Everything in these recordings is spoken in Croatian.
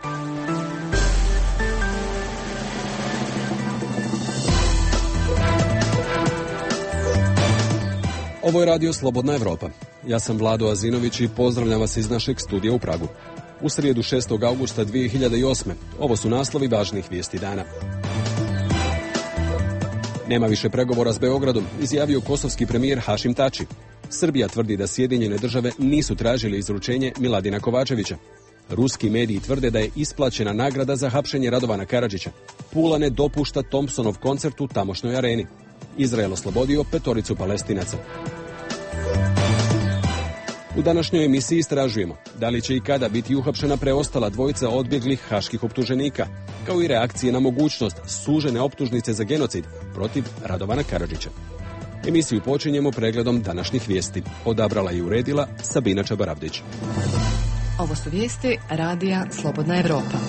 Ovo je radio Slobodna Evropa. Ja sam Vlado Azinović i pozdravljam vas iz našeg studija u Pragu. U srijedu 6. augusta 2008. Ovo su naslovi važnih vijesti dana. Nema više pregovora s Beogradom, izjavio kosovski premijer Hašim Tači. Srbija tvrdi da Sjedinjene države nisu tražili izručenje Miladina Kovačevića. Ruski mediji tvrde da je isplaćena nagrada za hapšenje Radovana Karadžića. Pula ne dopušta Thompsonov koncert u tamošnjoj areni. Izrael oslobodio 5 Palestinaca. U današnjoj emisiji istražujemo da li će i kada biti uhapšena preostala dvojica odbjeglih haških optuženika, kao i reakcije na mogućnost sužene optužnice za genocid protiv Radovana Karadžića. Emisiju počinjemo pregledom današnjih vijesti. Odabrala i uredila Sabina Čabaravdić. Ovo su vijesti radija Slobodna Evropa.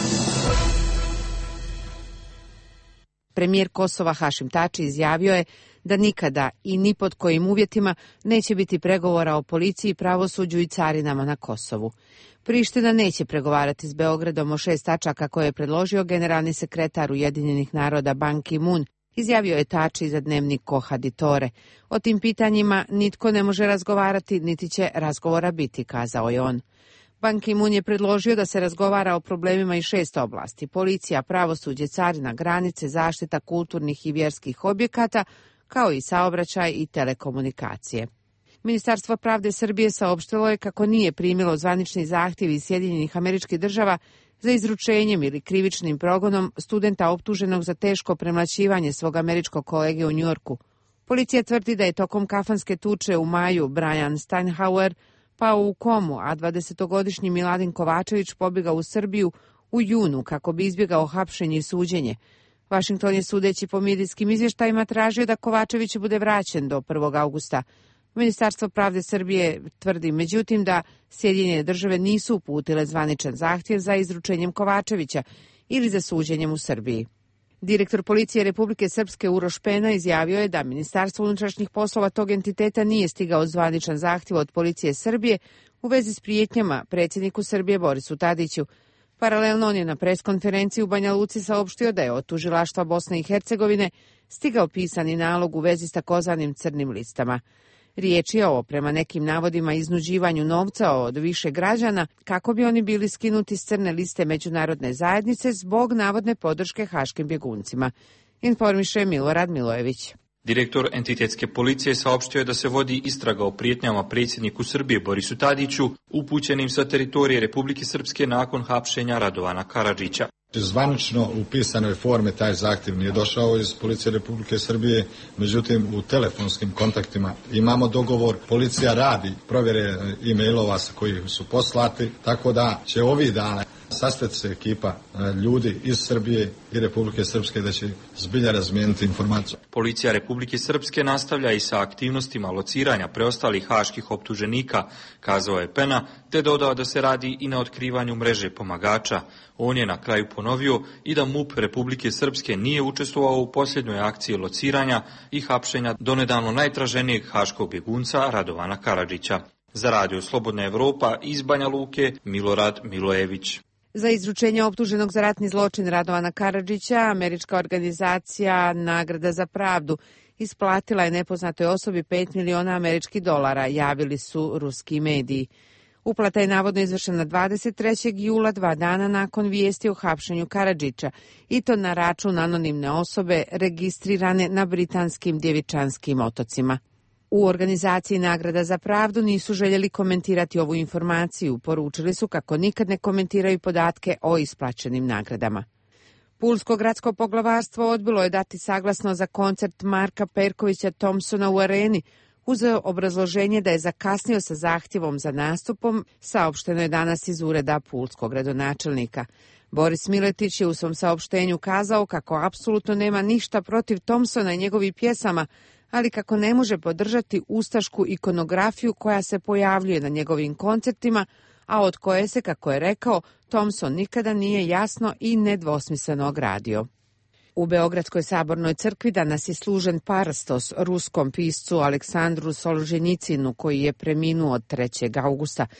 Premijer Kosova Hašim Tači izjavio je da nikada i ni pod kojim uvjetima neće biti pregovora o policiji, pravosuđu i carinama na Kosovu. Priština neće pregovarati s Beogradom o 6 tačaka koje je predložio generalni sekretar Ujedinjenih naroda Ban Ki-moon, izjavio je Tači za dnevnik Kohaditore. O tim pitanjima nitko ne može razgovarati, niti će razgovora biti, kazao je on. Ban Ki-moon je predložio da se razgovara o problemima iz 6 oblasti: policija, pravosuđe, carina, granice, zaštita kulturnih i vjerskih objekata, kao i saobraćaj i telekomunikacije. Ministarstvo pravde Srbije saopštilo je kako nije primilo zvanični zahtjev iz Sjedinjenih Američkih Država za izručenjem ili krivičnim progonom studenta optuženog za teško premlaćivanje svog američkog kolege u Njujorku. Policija tvrdi da je tokom kafanske tuče u maju Brian Steinhauer pao u komu, a 20-godišnji Miladin Kovačević pobjegao u Srbiju u junu kako bi izbjegao hapšenje i suđenje. Vašington je, sudeći po medijskim izvještajima, tražio da Kovačević bude vraćen do 1. augusta. Ministarstvo pravde Srbije tvrdi međutim da Sjedinjene države nisu uputile zvaničan zahtjev za izručenjem Kovačevića ili za suđenjem u Srbiji. Direktor policije Republike Srpske Uroš Pena izjavio je da Ministarstvo unutrašnjih poslova tog entiteta nije stigao zvaničan zahtjev od policije Srbije u vezi s prijetnjama predsjedniku Srbije Borisu Tadiću. Paralelno on je na preskonferenciji u Banja Luci saopštio da je od tužilaštva Bosne i Hercegovine stigao pisani nalog u vezi s takozvanim crnim listama. Riječ je o, prema nekim navodima, iznuđivanju novca od više građana kako bi oni bili skinuti s crne liste međunarodne zajednice zbog navodne podrške haškim bjeguncima, informiše Milorad Milojević. Direktor entitetske policije saopštio je da se vodi istraga o prijetnjama predsjedniku Srbije Borisu Tadiću upućenim sa teritorije Republike Srpske nakon hapšenja Radovana Karadžića. Zvanično u pisanoj forme taj zahtjev nije došao iz Policije Republike Srbije, međutim u telefonskim kontaktima imamo dogovor. Policija radi provjere e-mailova sa kojih su poslati, tako da će ovih dana sastati se ekipa ljudi iz Srbije i Republike Srpske da će zbilja razmijeniti informaciju. Policija Republike Srpske nastavlja i sa aktivnostima lociranja preostalih haških optuženika, kazao je Pena, te dodao da se radi i na otkrivanju mreže pomagača. On je na kraju ponovio i da MUP Republike Srpske nije učestvovao u posljednjoj akciji lociranja i hapšenja donedavno najtraženijeg haškog bjegunca Radovana Karadžića. Za radio Slobodna Evropa iz Banja Luke, Milorad Milojević. Za izručenje optuženog za ratni zločin Radovana Karadžića, američka organizacija Nagrada za pravdu isplatila je nepoznatoj osobi $5 miliona američkih dolara, javili su ruski mediji. Uplata je navodno izvršena 23. jula, 2 dana nakon vijesti o hapšenju Karadžića, i to na račun anonimne osobe registrirane na britanskim Djevičanskim otocima. U organizaciji Nagrada za pravdu nisu željeli komentirati ovu informaciju, poručili su kako nikad ne komentiraju podatke o isplaćenim nagradama. Pulsko gradsko poglavarstvo odbilo je dati saglasnost za koncert Marka Perkovića Thompsona u areni, uz obrazloženje da je zakasnio sa zahtjevom za nastupom, saopšteno je danas iz ureda pulskog gradonačelnika. Boris Miletić je u svom saopštenju kazao kako apsolutno nema ništa protiv Thompsona i njegovih pjesama, ali kako ne može podržati ustašku ikonografiju koja se pojavljuje na njegovim koncertima, a od koje se, kako je rekao, Thompson nikada nije jasno i nedvosmisleno ogradio. U Beogradskoj sabornoj crkvi danas je služen parastos ruskom piscu Aleksandru Solženjicinu, koji je preminuo od 3. augusta.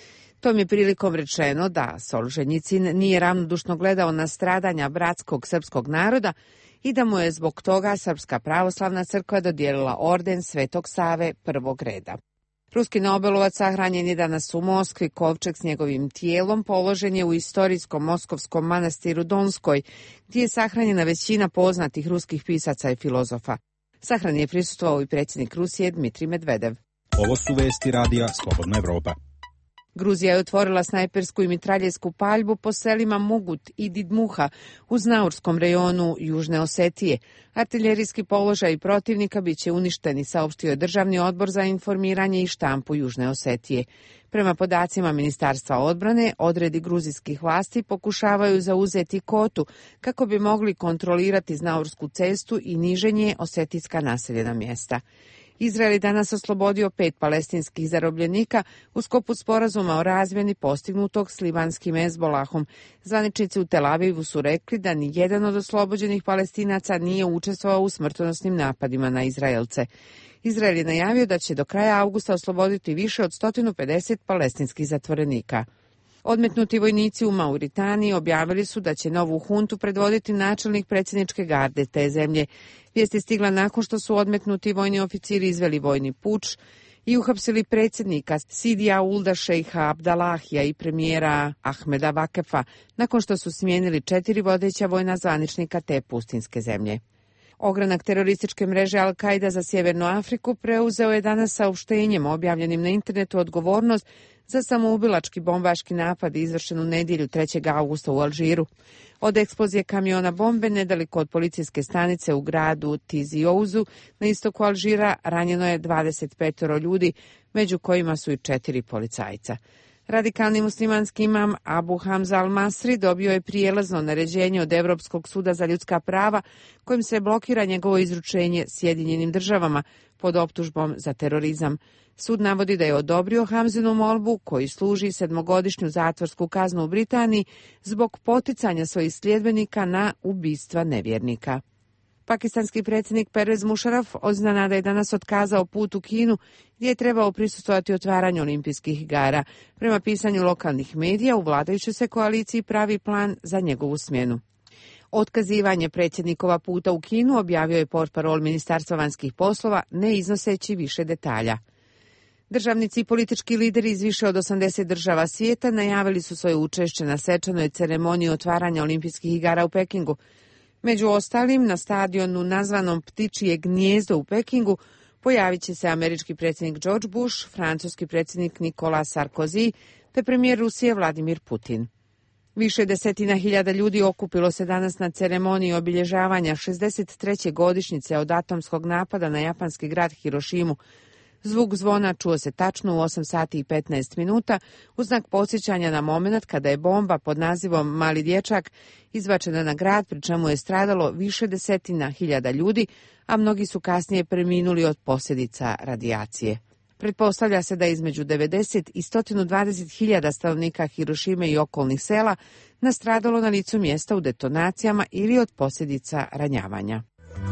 Tom je prilikom rečeno da Solženjicin nije ravnodušno gledao na stradanja bratskog srpskog naroda i da mu je zbog toga Srpska pravoslavna crkva dodijelila orden Svetog Save prvog reda. Ruski nobelovac sahranjen je danas u Moskvi. Kovčeg s njegovim tijelom položen je u istorijskom moskovskom manastiru Donskoj, gdje je sahranjena većina poznatih ruskih pisaca i filozofa. Sahrani je prisustvovao i predsjednik Rusije Dmitrij Medvedev. Ovo su vesti radija Slobodna Evropa. Gruzija je otvorila snajpersku i mitraljevsku paljbu po selima Mugut i Didmuha u Znaurskom rejonu Južne Osetije. Artiljerijski položaj protivnika bit će uništeni, saopštio je Državni odbor za informiranje i štampu Južne Osetije. Prema podacima Ministarstva odbrane, odredi gruzijskih vlasti pokušavaju zauzeti Kotu kako bi mogli kontrolirati Znaursku cestu i niženje osetijska naseljena mjesta. Izrael je danas oslobodio 5 palestinskih zarobljenika u sklopu sporazuma o razmjeni postignutog s libanskim Hezbolahom. Zvaničnici u Tel Avivu su rekli da ni jedan od oslobođenih Palestinaca nije učestvovao u smrtonosnim napadima na Izraelce. Izrael je najavio da će do kraja avgusta osloboditi više od 150 palestinskih zatvorenika. Odmetnuti vojnici u Mauritaniji objavili su da će novu huntu predvoditi načelnik predsjedničke garde te zemlje. Vijest je stigla nakon što su odmetnuti vojni oficiri izveli vojni puč i uhapsili predsjednika Sidija Ulda Šejha Abdalahija i premijera Ahmeda Vakefa, nakon što su smijenili 4 vodeća vojna zvaničnika te pustinske zemlje. Ogranak terorističke mreže Al-Qaida za Sjevernu Afriku preuzeo je danas saopštenjem objavljenim na internetu odgovornost za samoubilački bombaški napad izvršen u nedjelju 3. augusta u Alžiru. Od eksplozije kamiona bombe nedaleko od policijske stanice u gradu Tizi Ouzou na istoku Alžira ranjeno je 25 ljudi, među kojima su i 4 policajca. Radikalni muslimanski imam Abu Hamza al-Masri dobio je prijelazno naređenje od Europskog suda za ljudska prava kojim se blokira njegovo izručenje Sjedinjenim državama pod optužbom za terorizam. Sud navodi da je odobrio Hamzinu molbu, koji služi 7-godišnju zatvorsku kaznu u Britaniji zbog poticanja svojih sljedbenika na ubistva nevjernika. Pakistanski predsjednik Pervez Musharraf iznenada je danas otkazao put u Kinu gdje je trebao prisustvovati otvaranju olimpijskih igara. Prema pisanju lokalnih medija, u vladajućoj se koaliciji pravi plan za njegovu smjenu. Otkazivanje predsjednikova puta u Kinu objavio je portparol Ministarstva vanjskih poslova, ne iznoseći više detalja. Državnici i politički lideri iz više od 80 država svijeta najavili su svoje učešće na svečanoj ceremoniji otvaranja olimpijskih igara u Pekingu. Među ostalim, na stadionu nazvanom Ptičije gnijezdo u Pekingu pojavit će se američki predsjednik George Bush, francuski predsjednik Nicolas Sarkozy te premijer Rusije Vladimir Putin. Više desetina hiljada ljudi okupilo se danas na ceremoniji obilježavanja 63. godišnjice od atomskog napada na japanski grad Hirošimu. Zvuk zvona čuo se tačno u 8 sati i 15 minuta u znak podsjećanja na moment kada je bomba pod nazivom Mali dječak izbačena na grad, pri čemu je stradalo više desetina hiljada ljudi, a mnogi su kasnije preminuli od posljedica radijacije. Pretpostavlja se da je između 90 i 120 hiljada stanovnika Hirošime i okolnih sela nastradalo na licu mjesta u detonacijama ili od posljedica ranjavanja.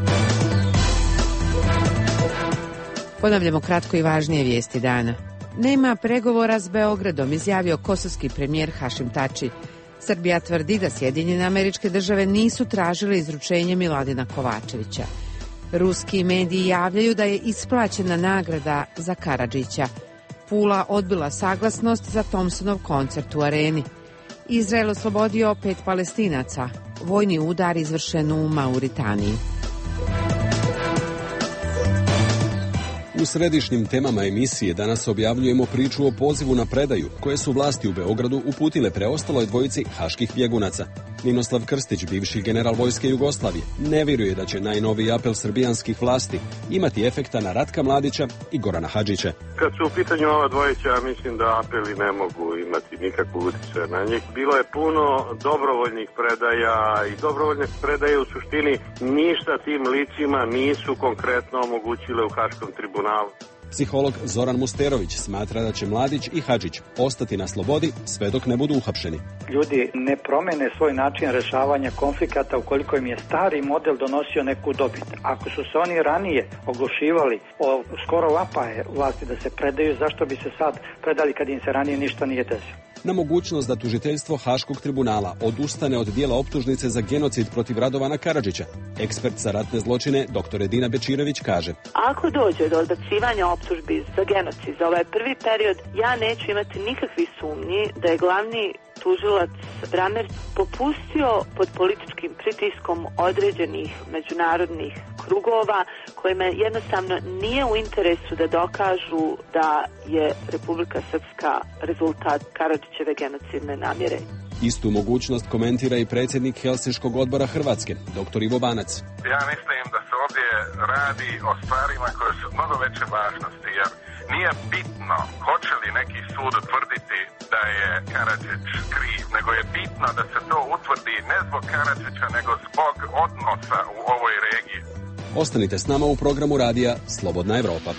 Ponavljamo kratko i važnije vijesti dana. Nema pregovora s Beogradom, izjavio kosovski premijer Hašim Tači. Srbija tvrdi da Sjedinjene Američke Države nisu tražile izručenje Miladina Kovačevića. Ruski mediji javljaju da je isplaćena nagrada za Karadžića. Pula odbila saglasnost za Thompsonov koncert u Areni. Izrael oslobodio 5 Palestinaca. Vojni udar izvršen u Mauritaniji. U središnjim temama emisije danas objavljujemo priču o pozivu na predaju koje su vlasti u Beogradu uputile preostaloj dvojici haških bjegunaca. Ninoslav Krstić, bivši general vojske Jugoslavije, ne vjeruje da će najnoviji apel srbijanskih vlasti imati efekta na Ratka Mladića i Gorana Hadžića. Kad su u pitanju ova dvojića, mislim da apeli ne mogu imati nikakvu utjecaj na njih. Bilo je puno dobrovoljnih predaja i dobrovoljne predaje u suštini ništa tim licima nisu konkretno omogućile u Haškom tribunalu. Psiholog Zoran Musterović smatra da će Mladić i Hadžić ostati na slobodi sve dok ne budu uhapšeni. Ljudi ne promene svoj način rješavanja konflikata ukoliko im je stari model donosio neku dobit. Ako su se oni ranije oglušivali o skoro vapaje vlasti da se predaju, zašto bi se sad predali kad im se ranije ništa nije desilo? na mogućnost da tužiteljstvo Haškog tribunala odustane od dijela optužnice za genocid protiv Radovana Karadžića. Ekspert za ratne zločine dr. Edina Bečirović kaže: Ako dođe do odbacivanja optužbi za genocid za ovaj prvi period, ja neću imati nikakvih sumnji da je glavni tužilac Bramer popustio pod političkim pritiskom određenih međunarodnih krugova kojima jednostavno nije u interesu da dokažu da je Republika Srpska rezultat Karadžićeve genocidne namjere. Istu mogućnost komentira i predsjednik Helsinškog odbora Hrvatske, dr. Ivo Banac. Ja mislim da se ovdje radi o stvarima koje su mnogo veće važnosti, jer nije bitno hoće li neki sud utvrditi da je Karadžić kriv, nego je bitno da se to utvrdi ne zbog Karadžića, nego zbog odnosa u ovoj regiji. Ostanite s nama u programu radija Slobodna Evropa.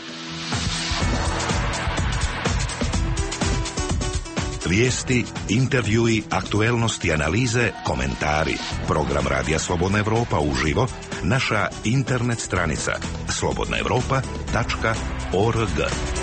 Vijesti, intervjui, aktuelnosti, analize, komentari. Program Radija Slobodna Evropa uživo, naša internet stranica slobodnaevropa.org.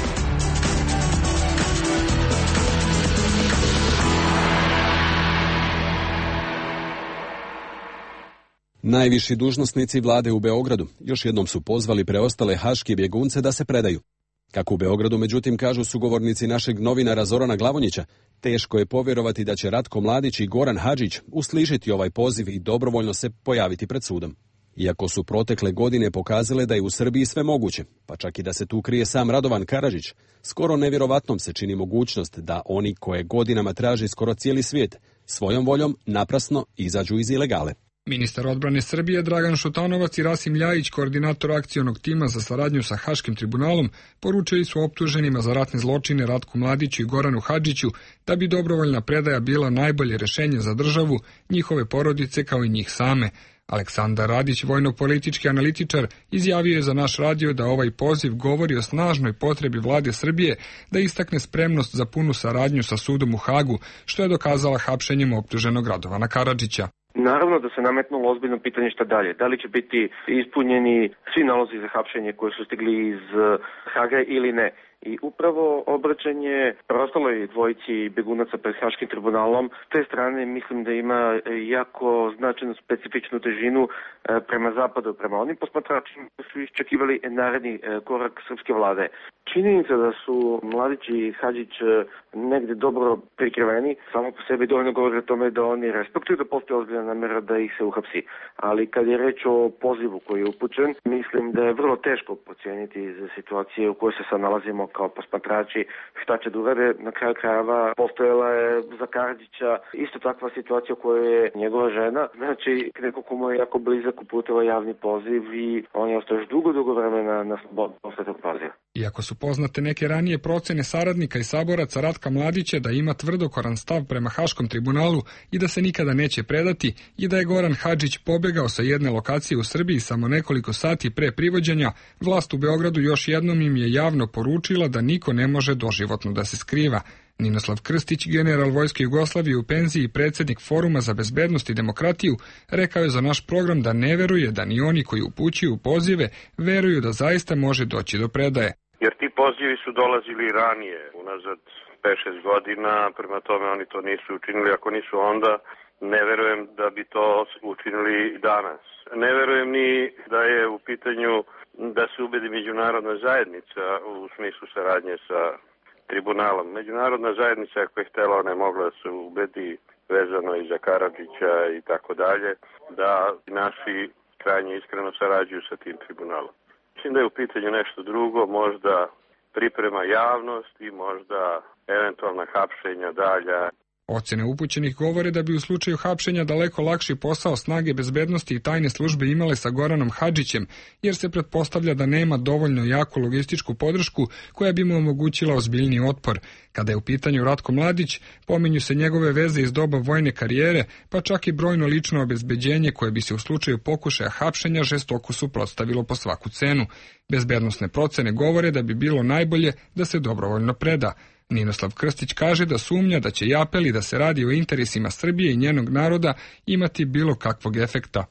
Najviši dužnosnici vlade u Beogradu još jednom su pozvali preostale haške bjegunce da se predaju. Kako u Beogradu, međutim, kažu sugovornici našeg novinara Zorana Glavonjića, teško je povjerovati da će Ratko Mladić i Goran Hadžić uslišiti ovaj poziv i dobrovoljno se pojaviti pred sudom. Iako su protekle godine pokazale da je u Srbiji sve moguće, pa čak i da se tu krije sam Radovan Karadžić, skoro nevjerovatnom se čini mogućnost da oni koje godinama traži skoro cijeli svijet, svojom voljom naprasno izađu iz ilegale. Ministar odbrane Srbije Dragan Šutanovac i Rasim Ljajić, koordinator akcionog tima za saradnju sa Haškim tribunalom, poručili su optuženima za ratne zločine Ratku Mladiću i Goranu Hadžiću da bi dobrovoljna predaja bila najbolje rješenje za državu, njihove porodice kao i njih same. Aleksandar Radić, vojno-politički analitičar, izjavio je za naš radio da ovaj poziv govori o snažnoj potrebi vlade Srbije da istakne spremnost za punu saradnju sa sudom u Hagu, što je dokazala hapšenjem optuženog Radovana Karadžića. Naravno da se nametnulo ozbiljno pitanje šta dalje. Da li će biti ispunjeni svi nalozi za hapšenje koji su stigli iz Haga ili ne. I upravo obraćanje preostaloj dvojici begunaca pred Haškim tribunalom s te strane mislim da ima jako značajnu specifičnu težinu prema zapadu, prema onim posmatračima koji su iščekivali naredni korak srpske vlade. Činjenica da su Mladić i Hadžić negde dobro prikriveni, samo po sebi dovoljno govori o tome da oni respektuju da postoji ozbiljna namjera da ih se uhapsi. Ali kad je reč o pozivu koji je upućen, mislim da je vrlo teško procijeniti za situacije u kojoj se sad nalazimo kao posmatrači šta će da urade. Na kraju krajeva postojala je za Karadžića isto takva situacija u kojoj je njegova žena, znači neko ko mu je jako blizak uputila javni poziv i on je ostao još dugo vremena na slobodu posle tog poziva. Iako su poznate neke ranije procene saradnika i saboraca Ratka Mladića da ima tvrdokoran stav prema Haškom tribunalu i da se nikada neće predati i da je Goran Hadžić pobegao sa jedne lokacije u Srbiji samo nekoliko sati pre privođenja, vlast u Beogradu još jednom im je javno poručila da niko ne može doživotno da se skriva. Ninoslav Krstić, general Vojske Jugoslavije u penziji i predsjednik Foruma za bezbednost i demokratiju, rekao je za naš program da ne veruje da ni oni koji upućuju pozive veruju da zaista može doći do predaje. Jer ti pozivi su dolazili ranije, unazad 5-6 godina, prema tome oni to nisu učinili, ako nisu onda, ne verujem da bi to učinili danas. Ne verujem ni da je u pitanju da se ubedi međunarodna zajednica u smislu saradnje sa tribunalom. Međunarodna zajednica ako je htjela, ona je mogla da se ubedi vezano i za Karadžića i tako dalje, da naši krajnje iskreno sarađuju sa tim tribunalom. Mislim da je u pitanju nešto drugo, možda priprema javnost i možda eventualna hapšenja dalja. Ocjene upućenih govore da bi u slučaju hapšenja daleko lakši posao snage bezbednosti i tajne službe imale sa Goranom Hadžićem, jer se pretpostavlja da nema dovoljno jaku logističku podršku koja bi mu omogućila ozbiljniji otpor. Kada je u pitanju Ratko Mladić, pominju se njegove veze iz doba vojne karijere, pa čak i brojno lično obezbeđenje koje bi se u slučaju pokušaja hapšenja žestoko suprotstavilo po svaku cenu. Bezbednosne procene govore da bi bilo najbolje da se dobrovoljno preda. Ninoslav Krstić kaže da sumnja da će apeli da se radi o interesima Srbije i njenog naroda imati bilo kakvog efekta. Bilo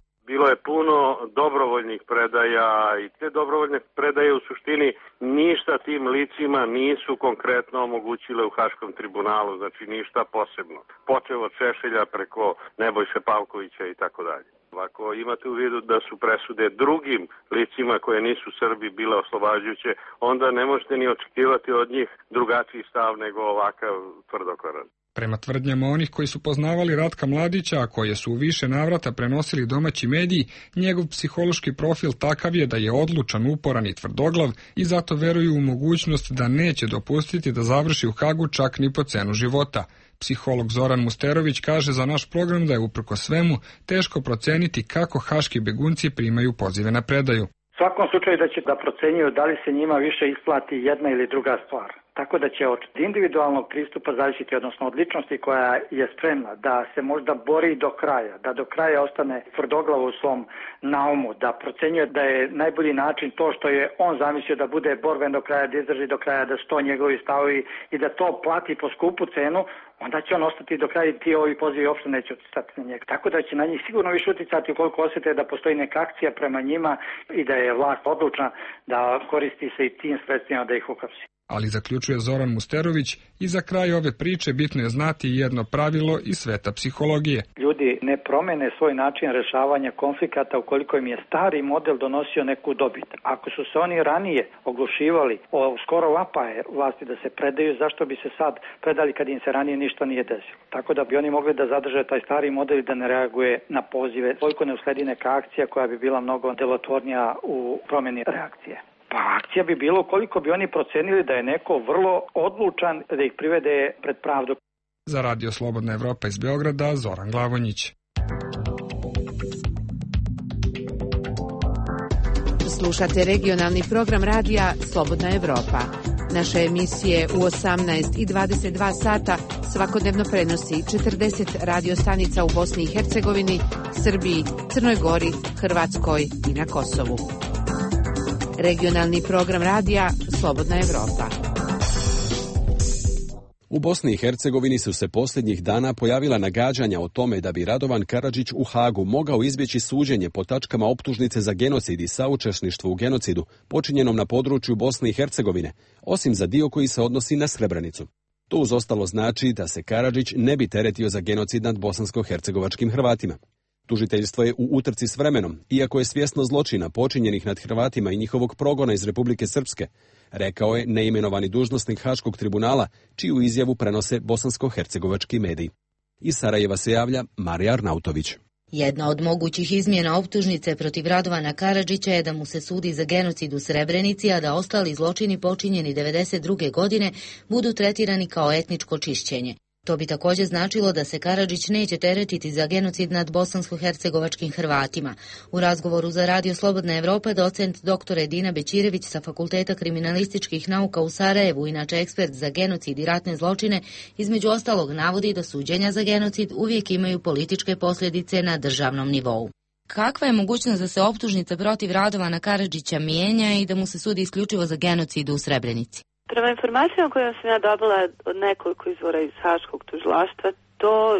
je puno dobrovoljnih predaja i te dobrovoljne predaje u suštini ništa tim licima nisu konkretno omogućile u Haškom tribunalu, znači ništa posebno. Počev od Šešelja preko Nebojše Pavkovića i tako dalje. Ako imate u vidu da su presude drugim licima koje nisu Srbi bile oslobađajuće, onda ne možete ni očekivati od njih drugačiji stav nego ovakav tvrdokoran. Prema tvrdnjama onih koji su poznavali Ratka Mladića, a koje su u više navrata prenosili domaći mediji, njegov psihološki profil takav je da je odlučan, uporan i tvrdoglav i zato veruju u mogućnost da neće dopustiti da završi u Hagu čak ni po cenu života. Psiholog Zoran Musterović kaže za naš program da je uprko svemu teško proceniti kako haški begunci primaju pozive na predaju. U svakom slučaju da će da procenjuju da li se njima više isplati jedna ili druga stvar. Tako da će od individualnog pristupa zavisiti, odnosno od ličnosti koja je spremna da se možda bori do kraja, da do kraja ostane tvrdoglavo u svom naumu, da procenjuje da je najbolji način to što je on zamislio da bude borben do kraja, da izdrži do kraja, da su to njegovi stavovi i da to plati po skupu cenu, onda će on ostati do kraja i ti ovi pozivi uopšte neće utjecati na njega. Tako da će na njih sigurno više utjecati ukoliko osjete da postoji neka akcija prema njima i da je vlast odlučna da koristi se i tim sredstvima da ih uhapsi. Ali zaključuje Zoran Musterović, i za kraj ove priče bitno je znati jedno pravilo iz sveta psihologije. Ljudi ne promene svoj način rešavanja konflikata ukoliko im je stari model donosio neku dobit. Ako su se oni ranije oglušivali o skoro vapaje vlasti da se predaju, zašto bi se sad predali kad im se ranije ništa nije desilo? Tako da bi oni mogli da zadrže taj stari model i da ne reaguje na pozive, koliko ne usledi neka akcija koja bi bila mnogo delotvornija u promjeni reakcije. Pa akcija bi bilo koliko bi oni procenili da je neko vrlo odlučan da ih privede pred pravdu. Za Radio Slobodna Evropa iz Beograda, Zoran Glavonjić. Slušate regionalni program radija Slobodna Evropa. Naše emisije u 18 i 22 sata svakodnevno prenosi 40 radiostanica u Bosni i Hercegovini, Srbiji, Crnoj Gori, Hrvatskoj i na Kosovu. Regionalni program radija Slobodna Evropa. U Bosni i Hercegovini su se posljednjih dana pojavila nagađanja o tome da bi Radovan Karadžić u Hagu mogao izbjeći suđenje po tačkama optužnice za genocid i saučesništvo u genocidu počinjenom na području Bosne i Hercegovine, osim za dio koji se odnosi na Srebrenicu. To uz ostalo znači da se Karadžić ne bi teretio za genocid nad bosansko-hercegovačkim Hrvatima. Tužiteljstvo je u utrci s vremenom, iako je svjesno zločina počinjenih nad Hrvatima i njihovog progona iz Republike Srpske, rekao je neimenovani dužnosnik Haškog tribunala, čiju izjavu prenose bosansko-hercegovački mediji. Iz Sarajeva se javlja Marija Arnautović. Jedna od mogućih izmjena optužnice protiv Radovana Karadžića je da mu se sudi za genocid u Srebrenici, a da ostali zločini počinjeni 1992. godine budu tretirani kao etničko čišćenje. To bi također značilo da se Karadžić neće teretiti za genocid nad bosansko-hercegovačkim Hrvatima. U razgovoru za Radio Slobodna Evropa docent dr. Edina Bećirević sa Fakulteta kriminalističkih nauka u Sarajevu, inače ekspert za genocid i ratne zločine, između ostalog navodi da suđenja za genocid uvijek imaju političke posljedice na državnom nivou. Kakva je mogućnost da se optužnica protiv Radovana Karadžića mijenja i da mu se sudi isključivo za genocid u Srebrenici? Prema informacijama koje sam ja dobila od nekoliko izvora iz Haškog tužilaštva, to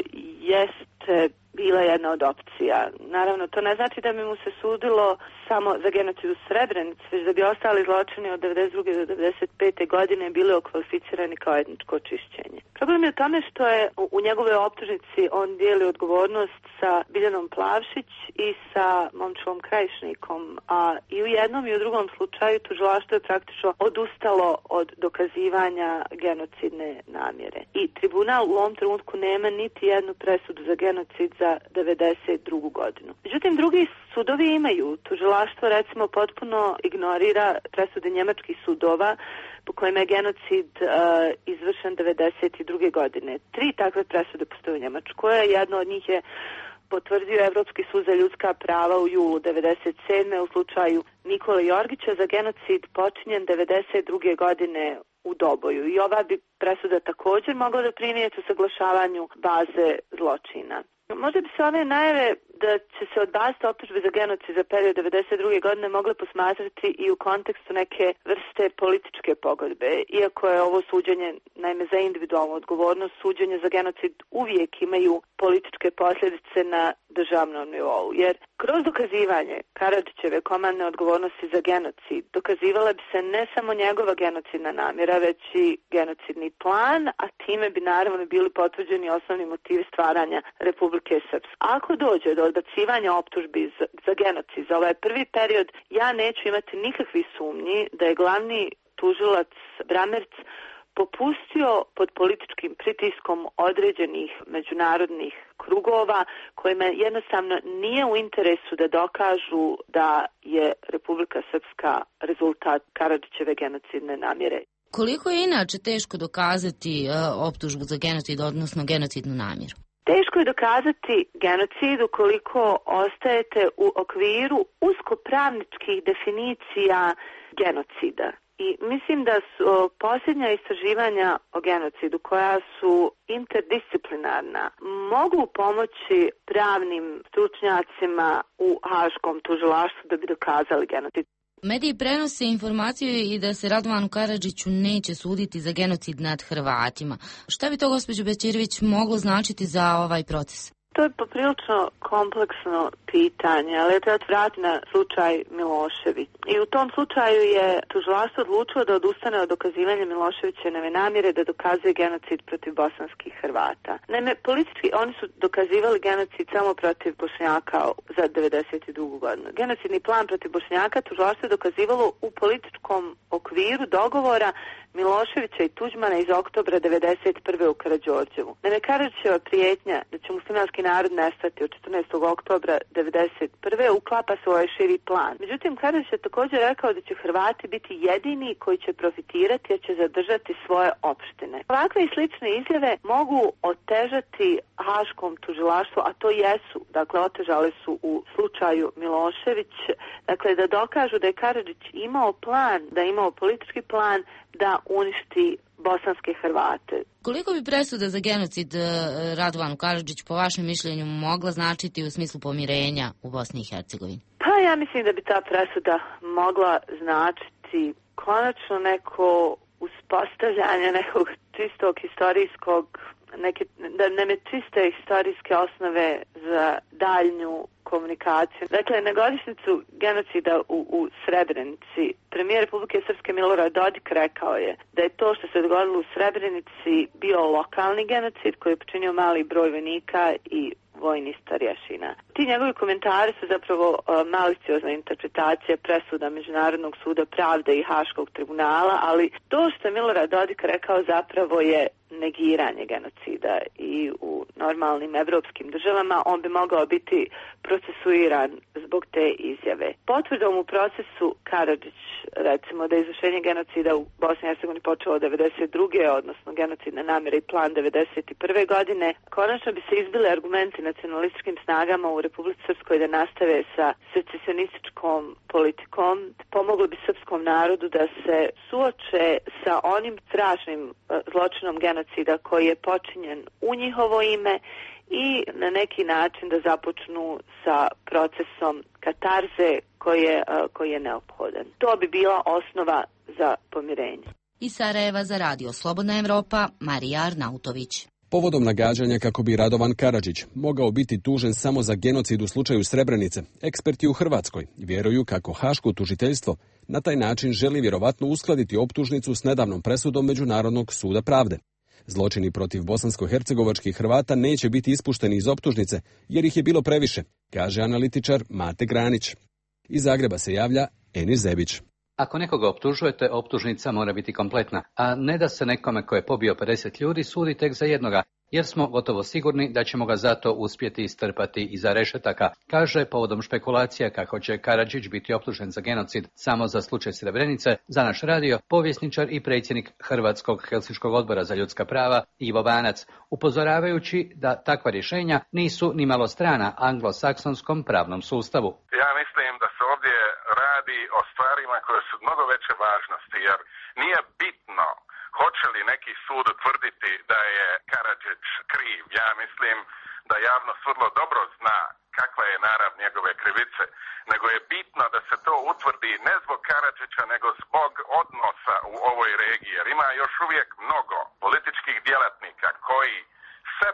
jeste bila jedna od opcija. Naravno, to ne znači da bi mu se sudilo samo za genocid u Srebrenici, već da bi ostali zločini od 1992. do 1995. godine bili okvalificirani kao etničko čišćenje. Problem je u tome što je u njegove optužnici on dijeli odgovornost sa Biljanom Plavšić i sa Momčilom Krajišnikom, a i u jednom i u drugom slučaju tužilaštvo je praktično odustalo od dokazivanja genocidne namjere. I tribunal u ovom trenutku nema niti jednu presudu za genocid za 1992. godinu. Međutim, drugi sudovi imaju. Tužilaštvo recimo potpuno ignorira presude njemačkih sudova po kojima je genocid izvršen 1992. godine. 3 takve presude postoje u Njemačkoj. Jedna od njih je potvrdio Evropski sud za ljudska prava u julu 1997. u slučaju Nikole Jorgića za genocid počinjen 1992. godine u Doboju. I ova bi presuda također mogla da primijeti u saglašavanju baze zločina. Možda bi se ove najave da će se odbaciti optužbe za genocid za period 1992. godine mogle posmatrati i u kontekstu neke vrste političke pogodbe. Iako je ovo suđenje, naime za individualnu odgovornost, suđenje za genocid uvijek imaju političke posljedice na državnom nivou, jer kroz dokazivanje Karadžićeve komandne odgovornosti za genocid dokazivala bi se ne samo njegova genocidna namjera, već i genocidni plan, a time bi naravno bili potvrđeni osnovni motivi stvaranja Republike Srpske. Ako dođe do odbacivanja optužbi za genocid za ovaj prvi period, ja neću imati nikakvih sumnji da je glavni tužilac Bramerc popustio pod političkim pritiskom određenih međunarodnih krugova kojima jednostavno nije u interesu da dokažu da je Republika Srpska rezultat Karadžićeve genocidne namjere. Koliko je inače teško dokazati optužbu za genocid, odnosno genocidnu namjeru? Teško je dokazati genocid ukoliko ostajete u okviru uskopravničkih definicija genocida. I mislim da su posljednja istraživanja o genocidu koja su interdisciplinarna mogu pomoći pravnim stručnjacima u Haškom tužilaštvu da bi dokazali genocid. Mediji prenose informaciju i da se Radovanu Karadžiću neće suditi za genocid nad Hrvatima. Šta bi to, gospođo Bećirović, moglo značiti za ovaj proces? To je poprilično kompleksno pitanje, ali ja treba vratiti na slučaj Milošević. I u tom slučaju je tužilaštvo odlučilo da odustane od dokazivanja Miloševićeve namjere da dokazuje genocid protiv bosanskih Hrvata. Naime, politički oni su dokazivali genocid samo protiv Bošnjaka za 1992. godinu. Genocidni plan protiv Bošnjaka tužilaštvo je dokazivalo u političkom okviru dogovora Miloševića i Tuđmana iz oktobra 1991. u Karađorđevu. Naime, Karadžićeva prijetnja da će muslimanski narod nestati od 14. oktobra 1991. uklapa se u ovaj širi plan. Međutim, Karadžić je također rekao da će Hrvati biti jedini koji će profitirati jer će zadržati svoje opštine. Ovakve i slične izjave mogu otežati Haškom tužilaštvu, a to jesu, dakle, otežale su u slučaju Milošević, dakle, da dokažu da je Karadžić imao plan, da je imao politički plan da uništi bosanske Hrvate. Koliko bi presuda za genocid Radovanu Karadžiću po vašem mišljenju mogla značiti u smislu pomirenja u Bosni i Hercegovini? Pa ja mislim da bi ta presuda mogla značiti konačno neko uspostavljanje nekog čistog historijskog, neke čiste historijske osnove za daljnju komunikaciju. Dakle, na godišnjicu genocida u Srebrenici premijer Republike Srpske Milorad Dodik rekao je da je to što se dogodilo u Srebrenici bio lokalni genocid koji je počinio mali broj vojnika i vojnih starješina. Ti njegovi komentari su zapravo maliciozna interpretacija presuda Međunarodnog suda pravde i Haškog tribunala, ali to što je Milorad Dodik rekao zapravo je negiranje genocida i u normalnim evropskim državama on bi mogao biti procesuiran zbog te izjave. Potvrdom u procesu Karadžić, recimo da je izvršenje genocida u Bosni i Hercegovini počelo od 1992. odnosno genocidna namjera i plan 1991. godine, konačno bi se izbili argumenti nacionalističkim snagama u Republici Srpskoj da nastave sa secesionističkom politikom. Pomoglo bi srpskom narodu da se suoče sa onim strašnim zločinom genocida koji je počinjen u njihovo ime i na neki način da započnu sa procesom katarze koji je neophodan. To bi bila osnova za pomirenje. Iz Sarajeva za Radio Slobodna Evropa, Marija Arnautović. Povodom nagađanja kako bi Radovan Karadžić mogao biti tužen samo za genocid u slučaju Srebrenice, eksperti u Hrvatskoj vjeruju kako Haško tužiteljstvo na taj način želi vjerovatno uskladiti optužnicu s nedavnom presudom Međunarodnog suda pravde. Zločini protiv bosansko-hercegovačkih Hrvata neće biti ispušteni iz optužnice jer ih je bilo previše, kaže analitičar Mate Granić. Iz Zagreba se javlja Enis Zebić. Ako nekoga optužujete, optužnica mora biti kompletna, a ne da se nekome ko je pobio 50 ljudi sudi tek za jednoga, jer smo gotovo sigurni da ćemo ga zato uspjeti istrpati iza rešetaka, kaže povodom špekulacija kako će Karadžić biti optužen za genocid samo za slučaj Srebrenice, za naš radio povjesničar i predsjednik Hrvatskog Helsinškog odbora za ljudska prava Ivo Banac, upozoravajući da takva rješenja nisu ni malo strana anglosaksonskom pravnom sustavu. Ja mislim da se ovdje radi o stvarima koje su mnogo veće važnosti, jer nije bitno hoće li neki sud utvrditi da je Karadžić kriv. Ja mislim da javnost vrlo dobro zna kakva je narav njegove krivice, nego je bitno da se to utvrdi ne zbog Karadžića, nego zbog odnosa u ovoj regiji. Jer ima još uvijek mnogo političkih djelatnika koji sebe afirmiraju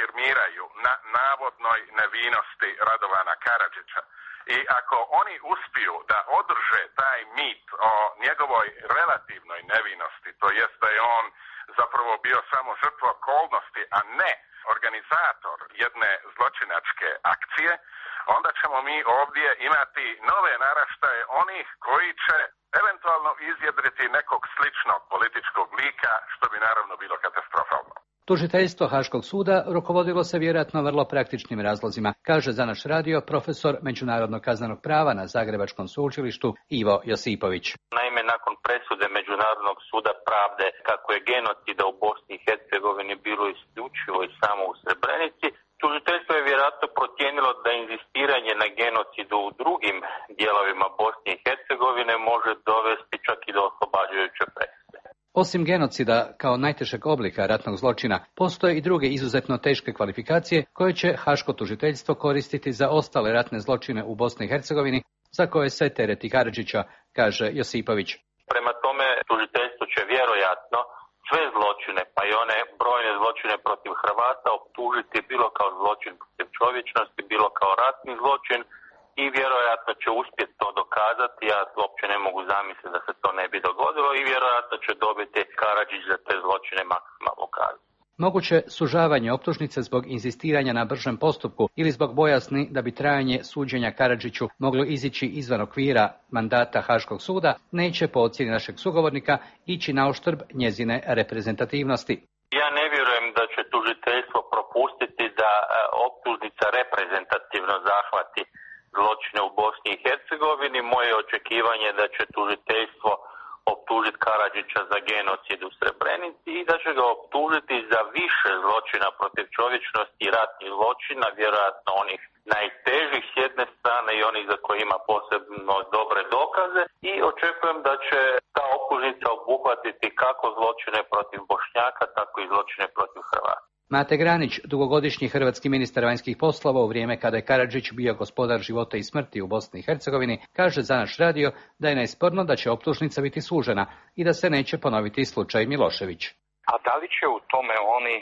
afirmiraju na navodnoj nevinosti Radovana Karadžića. I ako oni uspiju da održe taj mit o njegovoj relativnoj nevinosti, to jest da je on zapravo bio samo žrtva okolnosti, a ne organizator jedne zločinačke akcije, onda ćemo mi ovdje imati nove naraštaje onih koji će eventualno izjedriti nekog sličnog političkog lika, što bi naravno bilo katastrofalno. Tužiteljstvo Haškog suda rukovodilo se vjerojatno vrlo praktičnim razlozima, kaže za naš radio profesor međunarodnog kaznenog prava na Zagrebačkom sveučilištu Ivo Josipović. Naime, nakon presude Međunarodnog suda pravde kako je genocida u Bosni i Hercegovini bilo isključivo i samo u Srebrenici, tužiteljstvo je vjerojatno procijenilo da inzistiranje na genocidu u drugim dijelovima Bosne i Hercegovine može dovesti čak i do oslobađajuće presude. Osim genocida kao najtežeg oblika ratnog zločina, postoje i druge izuzetno teške kvalifikacije koje će Haško tužiteljstvo koristiti za ostale ratne zločine u Bosni i Hercegovini, za koje se tereti Karadžića, kaže Josipović. Prema tome, tužiteljstvo će vjerojatno sve zločine, pa i one brojne zločine protiv Hrvata optužiti bilo kao zločin protiv čovječnosti, bilo kao ratni zločin i vjerojatno će uspjeti to dokazati. Ja uopće ne mogu zamisliti da se to ne bi dogodilo i vjerojatno će dobiti Karadžić za te zločine maksimalnu kaznu. Moguće sužavanje optužnice zbog inzistiranja na bržem postupku ili zbog bojazni da bi trajanje suđenja Karadžiću moglo izići izvan okvira mandata Haškog suda neće po ocjeni našeg sugovornika ići na uštrb njezine reprezentativnosti. Ja ne vjerujem da će tužiteljstvo propustiti da optužnica reprezentativno zahvati zločine u Bosni i Hercegovini. Moje očekivanje je da će tužiteljstvo optužiti Karadžića za genocid u Srebrenici i da će ga optužiti za više zločina protiv čovječnosti i ratnih zločina, vjerojatno onih najtežih s jedne strane i onih za koje ima posebno dobre dokaze i očekujem da će ta optužnica obuhvatiti kako zločine protiv Bošnjaka, tako i zločine protiv Hrvata. Mate Granić, dugogodišnji hrvatski ministar vanjskih poslova u vrijeme kada je Karadžić bio gospodar života i smrti u Bosni i Hercegovini, kaže za naš radio da je nesporno da će optužnica biti sužena i da se neće ponoviti slučaj Milošević. A da li će u tome oni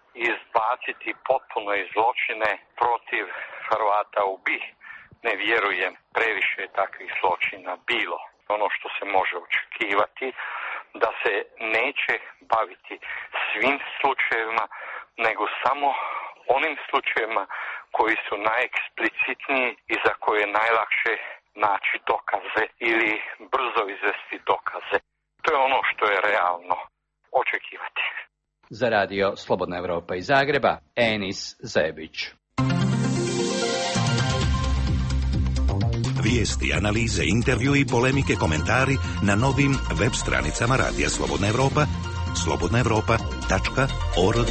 izbaciti potpuno iz zločine protiv Hrvata u BiH? Ne vjerujem, previše takvih zločina bilo. Ono što se može očekivati da se neće baviti svim slučajevima, nego samo onim slučajevima koji su najeksplicitniji i za koje je najlakše naći dokaze ili brzo izvesti dokaze. To je ono što je realno očekivati. Za radio Slobodna Evropa iz Zagreba, Enis Zebić. Vijesti, analize, intervju i polemike, komentari na novim web stranicama Radija Slobodna Evropa, slobodnaevropa.org.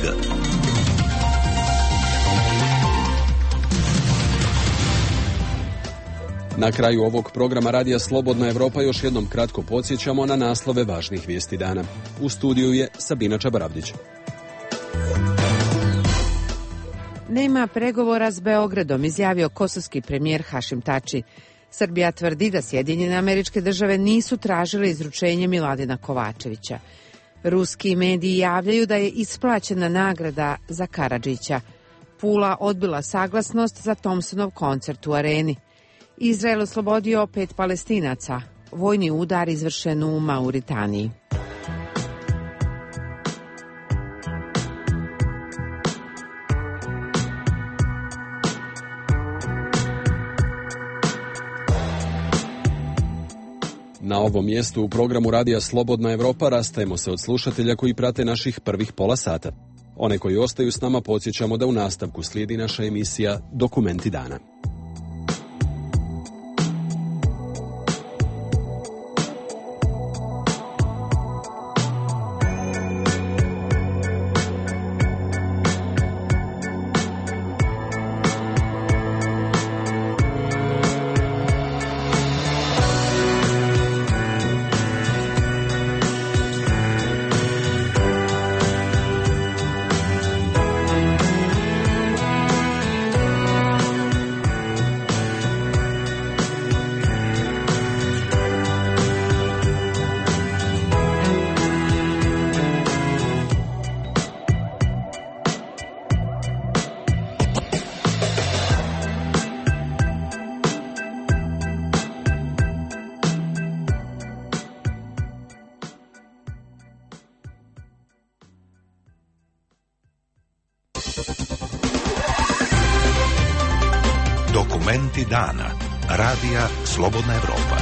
Na kraju ovog programa Radija Slobodna Evropa još jednom kratko podsjećamo na naslove važnih vijesti dana. U studiju je Sabina Čabaravdić. Nema pregovora s Beogradom, izjavio kosovski premijer Hašim Tači. Srbija tvrdi da Sjedinjene Američke Države nisu tražile izručenje Miladina Kovačevića. Ruski mediji javljaju da je isplaćena nagrada za Karadžića. Pula odbila saglasnost za Thompsonov koncert u Areni. Izrael oslobodio 5 Palestinaca. Vojni udar izvršen u Mauritaniji. Na ovom mjestu u programu Radija Slobodna Evropa rastajemo se od slušatelja koji prate naših prvih pola sata. One koji ostaju s nama podsjećamo da u nastavku slijedi naša emisija Dokumenti dana. Dokumenti dana. Radija Slobodna Evropa.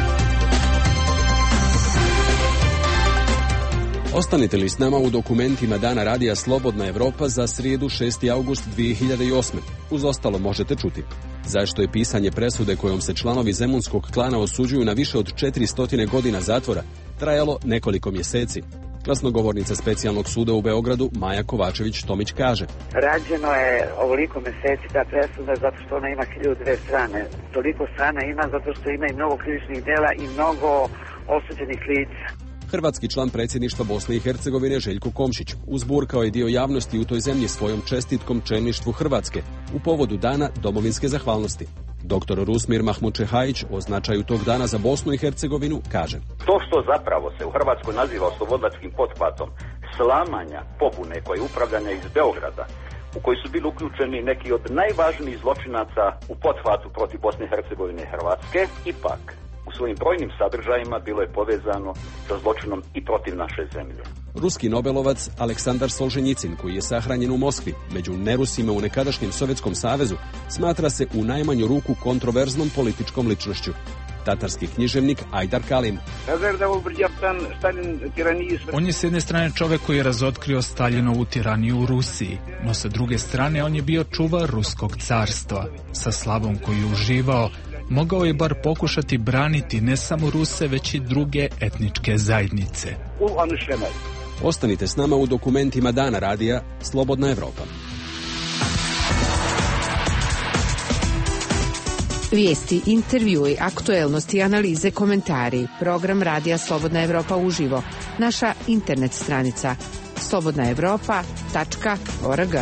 Ostanite li s nama u dokumentima dana Radija Slobodna Evropa za srijedu 6. august 2008. Uz ostalo možete čuti zašto je pisanje presude kojom se članovi Zemunskog klana osuđuju na više od 400 godina zatvora trajalo nekoliko mjeseci. Glasnogovornica Specijalnog suda u Beogradu Maja Kovačević-Tomić kaže: Rađeno je ovoliko mjeseci ta presuda zato što ona ima 1002 strane. Toliko strana ima zato što ima i mnogo krivičnih dela i mnogo osuđenih lica. Hrvatski član predsjedništva Bosne i Hercegovine Željko Komšić uzburkao je dio javnosti u toj zemlji svojom čestitkom čelništvu Hrvatske u povodu Dana domovinske zahvalnosti. Dr. Rusmir Mahmučehajić o značaju tog dana za Bosnu i Hercegovinu kaže: To što zapravo se u Hrvatskoj naziva oslobodilačkim pothvatom slamanja pobune koje je upravljanja iz Beograda, u koji su bili uključeni neki od najvažnijih zločinaca u pothvatu protiv Bosne i Hercegovine i Hrvatske, ipak u svojim brojnim sadržajima bilo je povezano sa zločinom i protiv naše zemlje. Ruski nobelovac Aleksandar Solženjicin, koji je sahranjen u Moskvi, među nerusima u nekadašnjem Sovjetskom savezu, smatra se u najmanju ruku kontroverznom političkom ličnošću. Tatarski književnik Ajdar Kalim. On je s jedne strane čovjek koji je razotkrio Staljinovu tiraniju u Rusiji, no sa druge strane on je bio čuvar ruskog carstva. Sa slavom koju je uživao, mogao je bar pokušati braniti ne samo Ruse, već i druge etničke zajednice. Ostanite s nama u dokumentima dana Radija Slobodna Evropa. Vijesti, intervjui, aktuelnosti, analize, komentari. Program Radija Slobodna Evropa uživo. Naša internet stranica slobodnaevropa.org.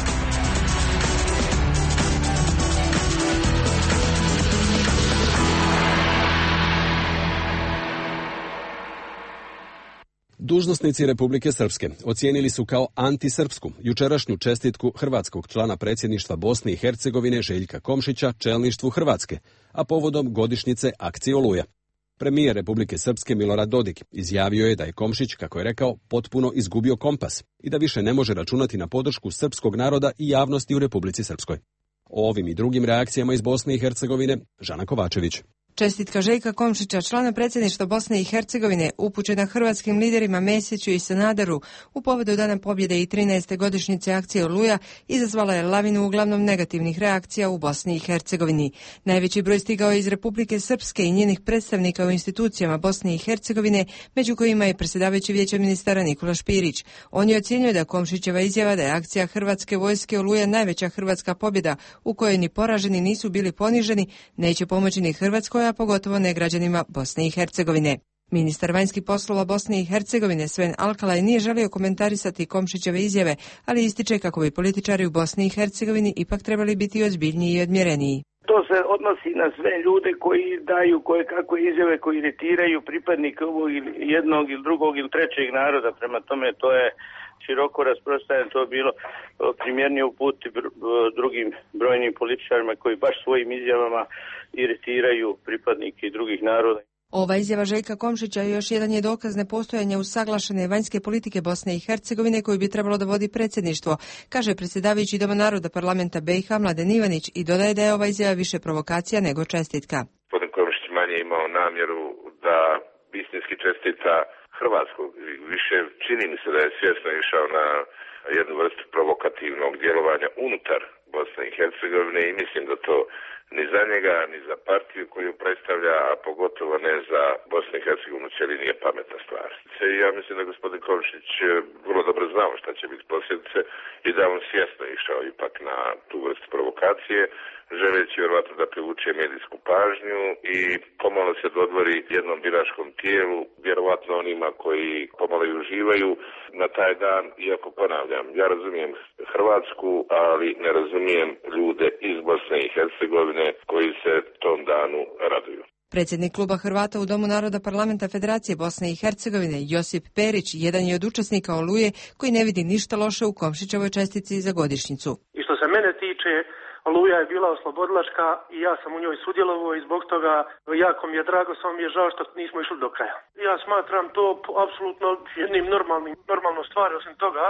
Dužnosnici Republike Srpske ocijenili su kao antisrpsku jučerašnju čestitku hrvatskog člana predsjedništva Bosne i Hercegovine Željka Komšića čelništvu Hrvatske, a povodom godišnjice akcije Oluja. Premijer Republike Srpske Milorad Dodik izjavio je da je Komšić, kako je rekao, potpuno izgubio kompas i da više ne može računati na podršku srpskog naroda i javnosti u Republici Srpskoj. O ovim i drugim reakcijama iz Bosne i Hercegovine Žana Kovačević. Čestitka Željka Komšića, člana predsjedništva Bosne i Hercegovine, upućena hrvatskim liderima Mesiću i Sanaderu u povodu Dana pobjede i 13. godišnjice akcije Oluja, izazvala je lavinu uglavnom negativnih reakcija u Bosni i Hercegovini. Najveći broj stigao je iz Republike Srpske i njenih predstavnika u institucijama Bosne i Hercegovine, među kojima je predsjedavajući Vijeća ministara Nikola Špirić. On je ocijenio da Komšićeva izjava da je akcija hrvatske vojske Oluja najveća hrvatska pobjeda u kojoj ni poraženi nisu bili poniženi, neće pomoći ni Hrvatskoj, a pogotovo ne građanima Bosne i Hercegovine. Ministar vanjskih poslova Bosne i Hercegovine Sven Alkalaj nije želio komentarisati Komšićeve izjave, ali ističe kako bi političari u Bosni i Hercegovini ipak trebali biti ozbiljniji i odmjereniji. To se odnosi na sve ljude koji daju koje kakve izjave koji iritiraju pripadnike ovog ili jednog ili drugog ili trećeg naroda. Prema tome to je široko rasprostranjeno, to je bilo primjernije uputi drugim brojnim političarima koji baš svojim izjavama iritiraju pripadnike i drugih naroda. Ova izjava Željka Komšića još jedan je dokaz nepostojanja usaglašene vanjske politike Bosne i Hercegovine koju bi trebalo da vodi predsjedništvo, kaže predsjedavajući Doma naroda parlamenta BiH Mladen Ivanić i dodaje da je ova izjava više provokacija nego čestitka. Gospodin Komšić manje imao namjeru da istinski čestita Hrvatskog. Više čini mi se da je svjesno išao na jednu vrstu provokativnog djelovanja unutar Bosne i Hercegovine i mislim da to ni za njega, ni za partiju koju predstavlja, a pogotovo ne za Bosnu i Hercegovinu cijeli nije pametna stvar. Ja mislim da gospodin Komšić vrlo dobro znao šta će biti posljedice i da on svjesno išao ipak na tu vrstu provokacije, želeći vjerovatno da privuče medijsku pažnju i pomalo se dodvori jednom biračkom tijelu, vjerovatno onima koji pomalo i uživaju na taj dan, iako ponavljam, ja razumijem Hrvatsku, ali ne razumijem ljude iz Bosne i Hercegovine koji se tom danu raduju. Predsjednik kluba Hrvata u Domu naroda parlamenta Federacije Bosne i Hercegovine Josip Perić jedan je od učesnika Oluje koji ne vidi ništa loše u Komšićevoj čestici za godišnjicu. I što se mene tiče, Oluja je bila oslobodilačka i ja sam u njoj sudjelovao i zbog toga jako mi je drago, samo mi je žao što nismo išli do kraja. Ja smatram to apsolutno jednim normalnom stvari, osim toga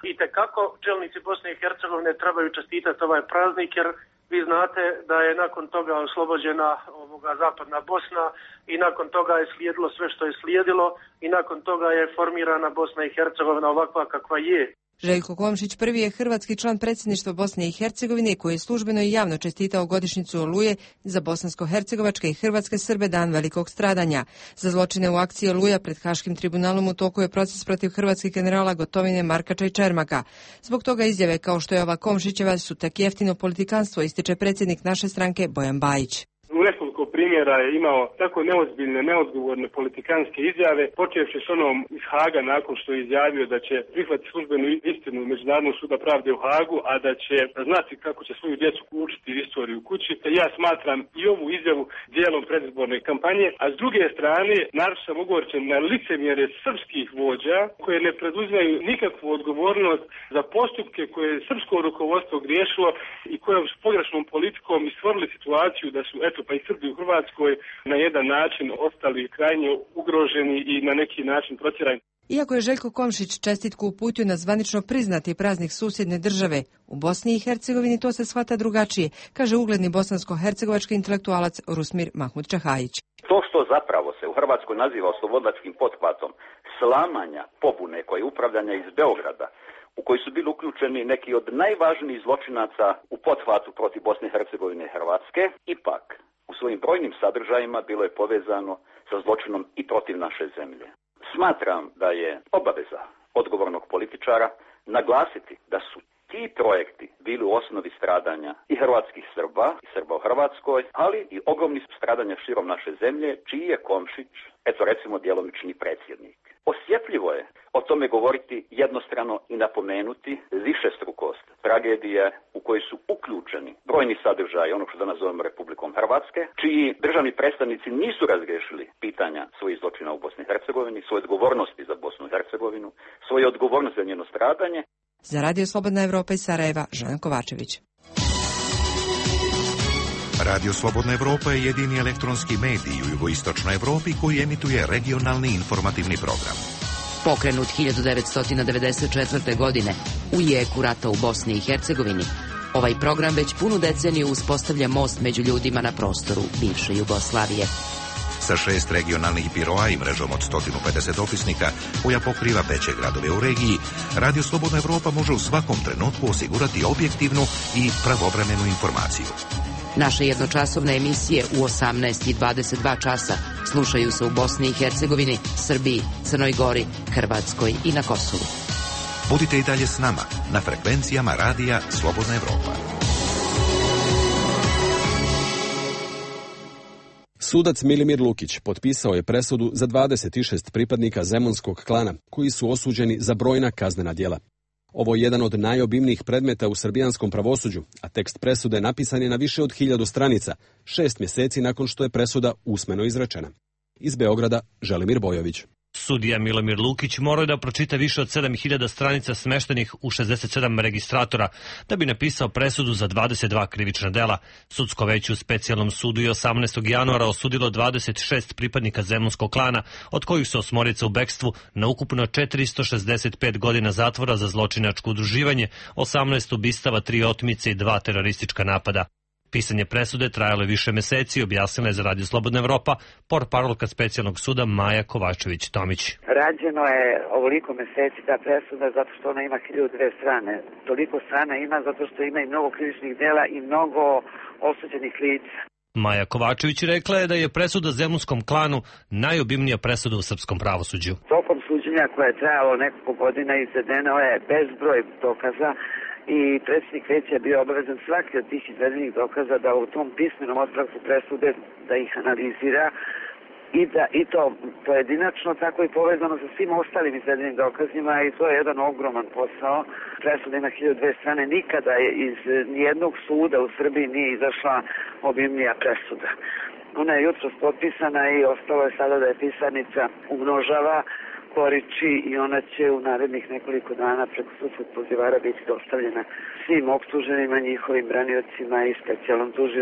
I tekako čelnici Bosne i Hercegovine trebaju čestitati ovaj praznik, jer vi znate da je nakon toga oslobođena zapadna Bosna i nakon toga je slijedilo sve što je slijedilo i nakon toga je formirana Bosna i Hercegovina ovakva kakva je. Željko Komšić prvi je hrvatski član predsjedništva Bosne i Hercegovine koji je službeno i javno čestitao godišnjicu Oluje za bosansko-hercegovačke i hrvatske Srbe dan velikog stradanja. Za zločine u akciji Oluja pred Haškim tribunalom u toku je proces protiv hrvatskih generala Gotovine, Markača i Čermaka. Zbog toga izjave kao što je ova Komšićeva su tek jeftino politikanstvo, ističe predsjednik naše stranke Bojan Bajić. U nekoliko primjera je imao tako neozbiljne, neodgovorne politikanske izjave, počevši s onom iz Haga nakon što je izjavio da će prihvatiti službenu istinu Međunarodnog suda pravde u Hagu, a da će znati kako će svoju djecu učiti istoriju kući. Ja smatram i ovu izjavu dijelom predizborne kampanje, a s druge strane naročito sam ogorčen na licemjere srpskih vođa koje ne preduzimaju nikakvu odgovornost za postupke koje je srpsko rukovodstvo griješilo i koje su pogrešnom politikom i stvorili situaciju da su pa i Srbi u Hrvatskoj na jedan način ostali krajnje ugroženi i na neki način protjerani. Iako je Željko Komšić čestitku uputio na zvanično priznati praznik susjedne države, u Bosni i Hercegovini to se shvata drugačije, kaže ugledni bosansko-hercegovački intelektualac Rusmir Mahmud Čahajić. To što zapravo se u Hrvatskoj naziva oslobodilačkim pothvatom slamanja, pobune koje upravljanja iz Beograda, u koji su bili uključeni neki od najvažnijih zločinaca u pothvatu protiv Bosne i Hercegovine i Hrvatske, ipak u svojim brojnim sadržajima bilo je povezano sa zločinom i protiv naše zemlje. Smatram da je obaveza odgovornog političara naglasiti da su ti projekti bili u osnovi stradanja i hrvatskih Srba, i Srba u Hrvatskoj, ali i ogromnih stradanja širom naše zemlje, čiji je Komšić, recimo, djelomični predsjednik. Osjetljivo je o tome govoriti jednostrano i napomenuti višestrukost tragedije u kojoj su uključeni brojni sadržaji onog što danas zovemo Republikom Hrvatske, čiji državni predstavnici nisu razriješili pitanja svojih zločina u Bosni i Hercegovini, svoje odgovornosti za Bosnu i Hercegovinu, svoje odgovornosti za njeno stradanje. Za Radio Slobodna Evropa iz Sarajeva, Žan Kovačević. Radio Slobodna Evropa je jedini elektronski medij u jugoistočnoj Evropi koji emituje regionalni informativni program. Pokrenut 1994. godine u jeku rata u Bosni i Hercegovini, ovaj program već punu deceniju uspostavlja most među ljudima na prostoru bivše Jugoslavije. Sa 6 regionalnih biroa i mrežom od 150 opisnika koja pokriva veće gradove u regiji, Radio Slobodna Evropa može u svakom trenutku osigurati objektivnu i pravovremenu informaciju. Naše jednočasovne emisije u 18 i 22 časa slušaju se u Bosni i Hercegovini, Srbiji, Crnoj Gori, Hrvatskoj i na Kosovu. Budite i dalje s nama na frekvencijama Radija Slobodna Evropa. Sudac Milimir Lukić potpisao je presudu za 26 pripadnika Zemunskog klana koji su osuđeni za brojna kaznena djela. Ovo je jedan od najobimnijih predmeta u srbijanskom pravosuđu, a tekst presude napisan je na više od 1000 stranica, 6 mjeseci nakon što je presuda usmeno izrečena. Iz Beograda, Želimir Bojović. Sudija Milomir Lukić morao je da pročita više od 7000 stranica smeštenih u 67 registratora da bi napisao presudu za 22 krivična dela. Sudsko veće u specijalnom sudu je 18. januara osudilo 26 pripadnika Zemunskog klana, od kojih su 8 u bekstvu na ukupno 465 godina zatvora za zločinačko udruživanje, 18 ubistava, 3 otmice i 2 teroristička napada. Pisanje presude trajalo je više meseci, objasnila je za Radio Slobodna Evropa portparolka specijalnog suda Maja Kovačević-Tomić. Rađeno je ovoliko meseci ta presuda zato što ona ima 1002 strane. Toliko strana ima zato što ima i mnogo krivičnih dela i mnogo osuđenih lica. Maja Kovačević rekla je da je presuda Zemunskom klanu najobimnija presuda u srpskom pravosuđu. Tokom suđenja koje je trajalo nekoliko godina izvedeno je bezbroj dokaza i predsjednik veća je bio obavezan svaki od tih izvedenih dokaza da u tom pismenom otpravku presude da ih analizira i to pojedinačno, tako i povezano sa svim ostalim izvedenim dokazima i to je jedan ogroman posao. Presuda ima 1002 strane, nikada iz nijednog suda u Srbiji nije izašla obimnija presuda. Ona je jutros potpisana i ostalo je sada da je pisanica umnožava, koriči i ona će u narednih nekoliko dana preko sudskog pozivara biti dostavljena svim optuženima, njihovim braniocima i specijalnom tužiocu.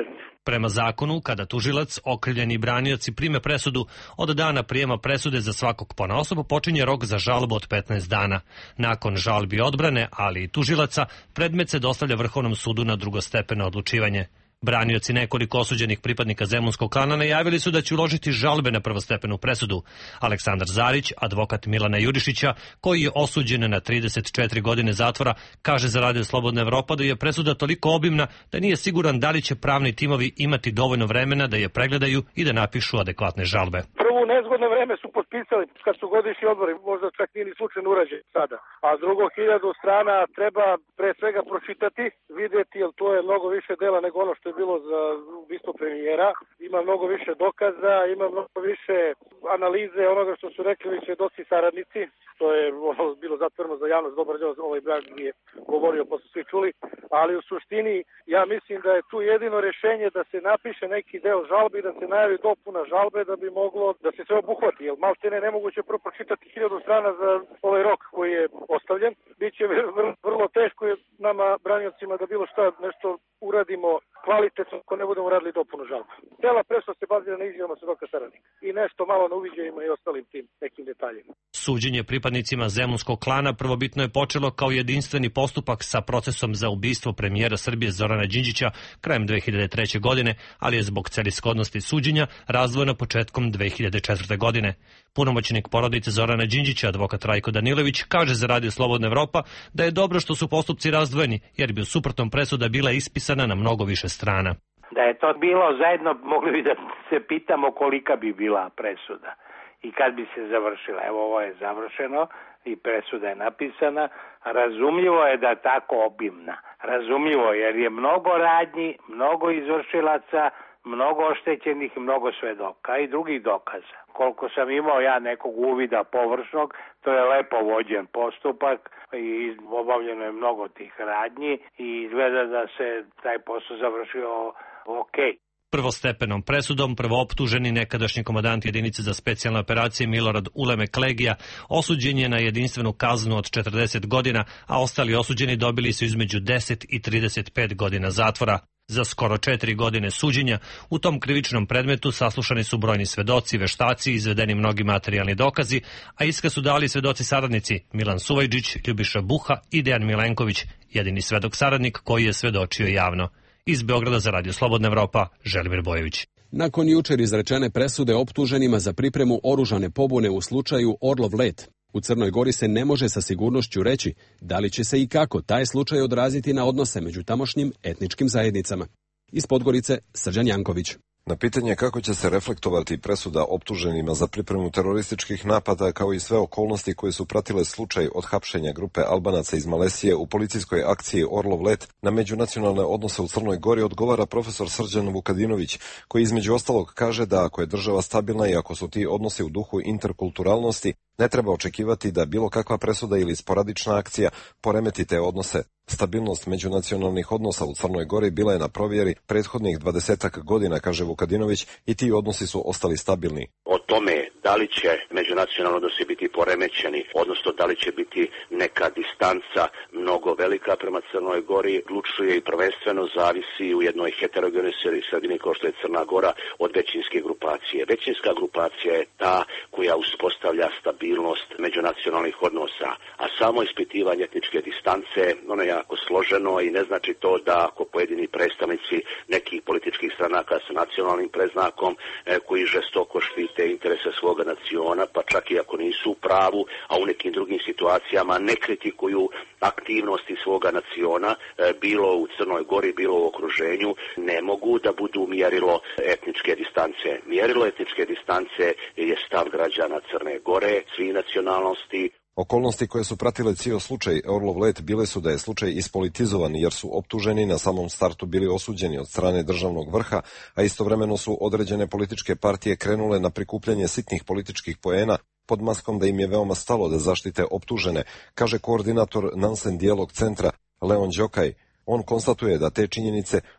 Prema zakonu, kada tužilac, okrivljeni i branioci prime presudu, od dana prijema presude za svakog ponaosob počinje rok za žalbu od 15 dana. Nakon žalbi odbrane, ali i tužilaca, predmet se dostavlja Vrhovnom sudu na drugostepeno odlučivanje. Branioci nekoliko osuđenih pripadnika zemunskog klana najavili su da će uložiti žalbe na prvostepenu presudu. Aleksandar Zarić, advokat Milana Jurišića, koji je osuđen na 34 godine zatvora, kaže za Radio Slobodna Evropa da je presuda toliko obimna da nije siguran da li će pravni timovi imati dovoljno vremena da je pregledaju i da napišu adekvatne žalbe. Prvo nezgodno vreme su potpisali kad su godišnji odbori, možda čak nije ni slučajno urađen sada. A drugo, 1000 strana treba pre svega pročitati, vidjeti, jer to je mnogo više dela nego ono što je bilo za ubistvo premijera. Ima mnogo više dokaza, ima mnogo više analize onoga što su rekli svedoci saradnici. To je bilo zatvoreno za javnost, dobar deo ovaj brak je govorio, pa su svi čuli. Ali u suštini ja mislim da je tu jedino rešenje da se napiše neki deo žalbi, da se najavi dopuna žalbe da bi moglo da se sve obuhvati. Jer maltene nemoguće pročitati 1000 strana za ovaj rok koji je ostavljen. Biće vrlo teško nama braniocima da bilo šta nešto uradimo kvalitetno ako ne budemo radili dopunu žalbe. Cela presuda se bazira na izjavama svedoka saradnika i nešto malo na uviđajima i ostalim tim nekim detaljima. Suđenje pripadnicima zemunskog klana prvobitno je počelo kao jedinstveni postupak sa procesom za ubistvo premijera Srbije Zorana Đinđića krajem 2003. godine, ali je zbog celishodnosti suđenja razdvojeno početkom 2004. godine. Punomoćnik porodice Zorana Đinđića, advokat Rajko Danilović, kaže za Radio Slobodna Evropa da je dobro što su postupci razdvojeni, jer bi u suprotnom presuda bila ispisana na mnogo više strana. Da je to bilo zajedno, mogli bi da se pitamo kolika bi bila presuda i kad bi se završila. Evo, ovo je završeno i presuda je napisana. Razumljivo je da tako obimna. Razumljivo jer je mnogo radnji, mnogo izvršilaca, mnogo oštećenih i mnogo svedoka i drugih dokaza. Koliko sam imao ja nekog uvida površnog, to je lepo vođen postupak i obavljeno je mnogo tih radnji i izgleda da se taj posao završio okej. Prvostepenom presudom prvooptuženi nekadašnji komandant jedinice za specijalne operacije Milorad Ulemek Legija osuđen je na jedinstvenu kaznu od 40 godina, a ostali osuđeni dobili su između 10 i 35 godina zatvora. Za skoro 4 godine suđenja u tom krivičnom predmetu saslušani su brojni svedoci, veštaci, izvedeni mnogi materijalni dokazi, a iskaz su dali svedoci saradnici Milan Suvajđić, Ljubiša Buha i Dejan Milenković, jedini svedok saradnik koji je svedočio javno. Iz Beograda za Radio Slobodna Evropa, Želimir Bojović. Nakon jučer izrečene presude optuženima za pripremu oružane pobune u slučaju Orlov let, u Crnoj Gori se ne može sa sigurnošću reći da li će se i kako taj slučaj odraziti na odnose među tamošnjim etničkim zajednicama. Iz Podgorice, Srđan Janković. Na pitanje kako će se reflektovati presuda optuženima za pripremu terorističkih napada kao i sve okolnosti koje su pratile slučaj od hapšenja grupe Albanaca iz Malesije u policijskoj akciji Orlov let na međunacionalne odnose u Crnoj Gori odgovara profesor Srđan Vukadinović, koji između ostalog kaže da ako je država stabilna i ako su ti odnosi u duhu interkulturalnosti, ne treba očekivati da bilo kakva presuda ili sporadična akcija poremeti te odnose. Stabilnost međunacionalnih odnosa u Crnoj Gori bila je na provjeri prethodnih 20 godina, kaže Vukadinović, i ti odnosi su ostali stabilni. O tome da li će međunacionalni odnosi biti poremećeni, odnosno da li će biti neka distanca mnogo velika prema Crnoj Gori, odlučuje i prvenstveno zavisi u jednoj heterogenoj sredini kao što je Crna Gora od većinske grupacije. Većinska grupacija je ta koja uspostavlja stabilnost međunacionalnih odnosa, a samo ispitivanje etničke distance, ono je jako složeno i ne znači to da ako pojedini predstavnici nekih političkih stranaka sa nacionalnim predznakom koji žestoko štite interese svoga naciona, pa čak i ako nisu u pravu, a u nekim drugim situacijama ne kritikuju aktivnosti svoga naciona, bilo u Crnoj Gori, bilo u okruženju, ne mogu da budu mjerilo etničke distance. Mjerilo etničke distance je stav građana Crne Gore, svih nacionalnosti. Okolnosti koje su pratile cijel slučaj Orlov let bile su da je slučaj ispolitizovan jer su optuženi na samom startu bili osuđeni od strane državnog vrha, a istovremeno su određene političke partije krenule na prikupljanje sitnih političkih poena pod maskom da im je veoma stalo da zaštite optužene, kaže koordinator Nansen Dijalog centra Leon Đokaj. On konstatuje da te činjenice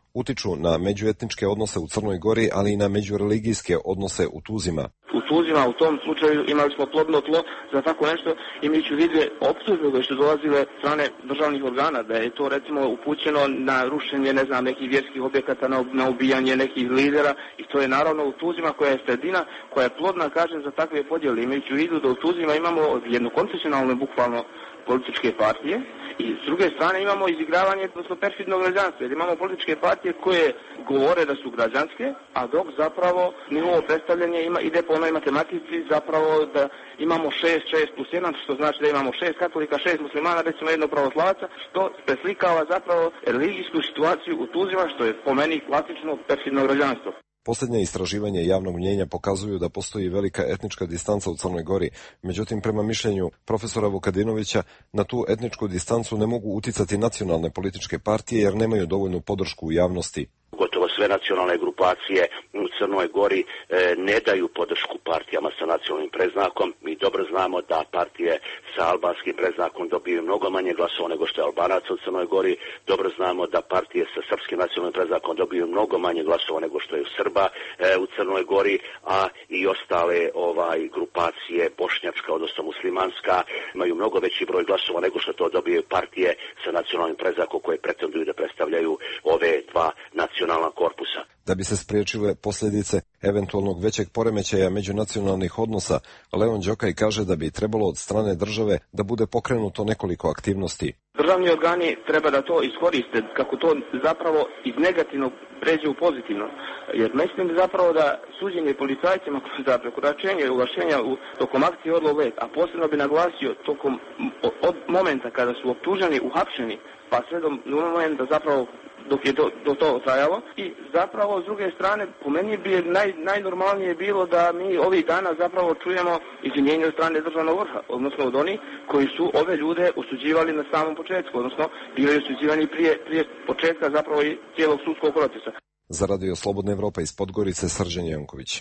utiču na međuetničke odnose u Crnoj Gori, ali i na međureligijske odnose u Tuzima. U Tuzima u tom slučaju imali smo plodno tlo za tako nešto, imajući u vidu optužbe koje su dolazile strane državnih organa, da je to recimo upućeno na rušenje nekih vjerskih objekata, na ubijanje nekih lidera, i to je naravno u Tuzima koja je sredina, koja je plodna, kažem, za takve podjele, imajući u vidu da u Tuzima imamo jednu konfesionalnu bukvalno političke partije i s druge strane imamo izigravanje perfidnog građanstva, jer imamo političke partije koje govore da su građanske, a dok zapravo njihovo predstavljanje ide po onoj matematici zapravo da imamo 6 plus 1, što znači da imamo 6 katolika, 6 muslimana, recimo 1 pravoslavaca, što preslikava zapravo religijsku situaciju u Tuzima, što je po meni klasično perfidno građanstvo. Posljednje istraživanje javnog mnjenja pokazuju da postoji velika etnička distanca u Crnoj Gori. Međutim, prema mišljenju profesora Vukadinovića, na tu etničku distancu ne mogu uticati nacionalne političke partije jer nemaju dovoljnu podršku u javnosti. Gotovo sve nacionalne grupacije u Crnoj Gori ne daju podršku partijama sa nacionalnim preznakom. Mi dobro znamo da partije sa albanskim preznakom dobiju mnogo manje glasova nego što je Albanaca u Crnoj Gori. Dobro znamo da partije sa srpskim nacionalnim preznakom dobiju mnogo manje glasova nego što je Srba u Crnoj Gori, a i ostale grupacije bošnjačka, odnosno muslimanska, imaju mnogo veći broj glasova nego što to dobiju partije sa nacionalnim preznakom koje pretenduju da predstavljaju ove dva nacionalna korpusa. Da bi se spriječile posljedice eventualnog većeg poremećaja međunacionalnih odnosa, Leon Đokaj kaže da bi trebalo od strane države da bude pokrenuto nekoliko aktivnosti. Državni organi treba da to iskoriste kako to zapravo iz negativnog pređe u pozitivno. Jer mislim zapravo da suđenje policajcima za prekoračenje i ulašenja tokom akcije Orlov let, a posebno bi naglasio tokom od momenta kada su optuženi, uhapšeni, pa sve do momenta zapravo dok je do toho trajalo. I zapravo s druge strane po meni bi najnormalnije bilo da mi ovih dana zapravo čujemo izvinjenje od strane državnog vrha, odnosno od onih koji su ove ljude osuđivali na samom početku, odnosno bili osuđivani prije početka zapravo i cijelog sudskog procesa. Za Radio Slobodna Evropa iz Podgorice, Srđan Janković.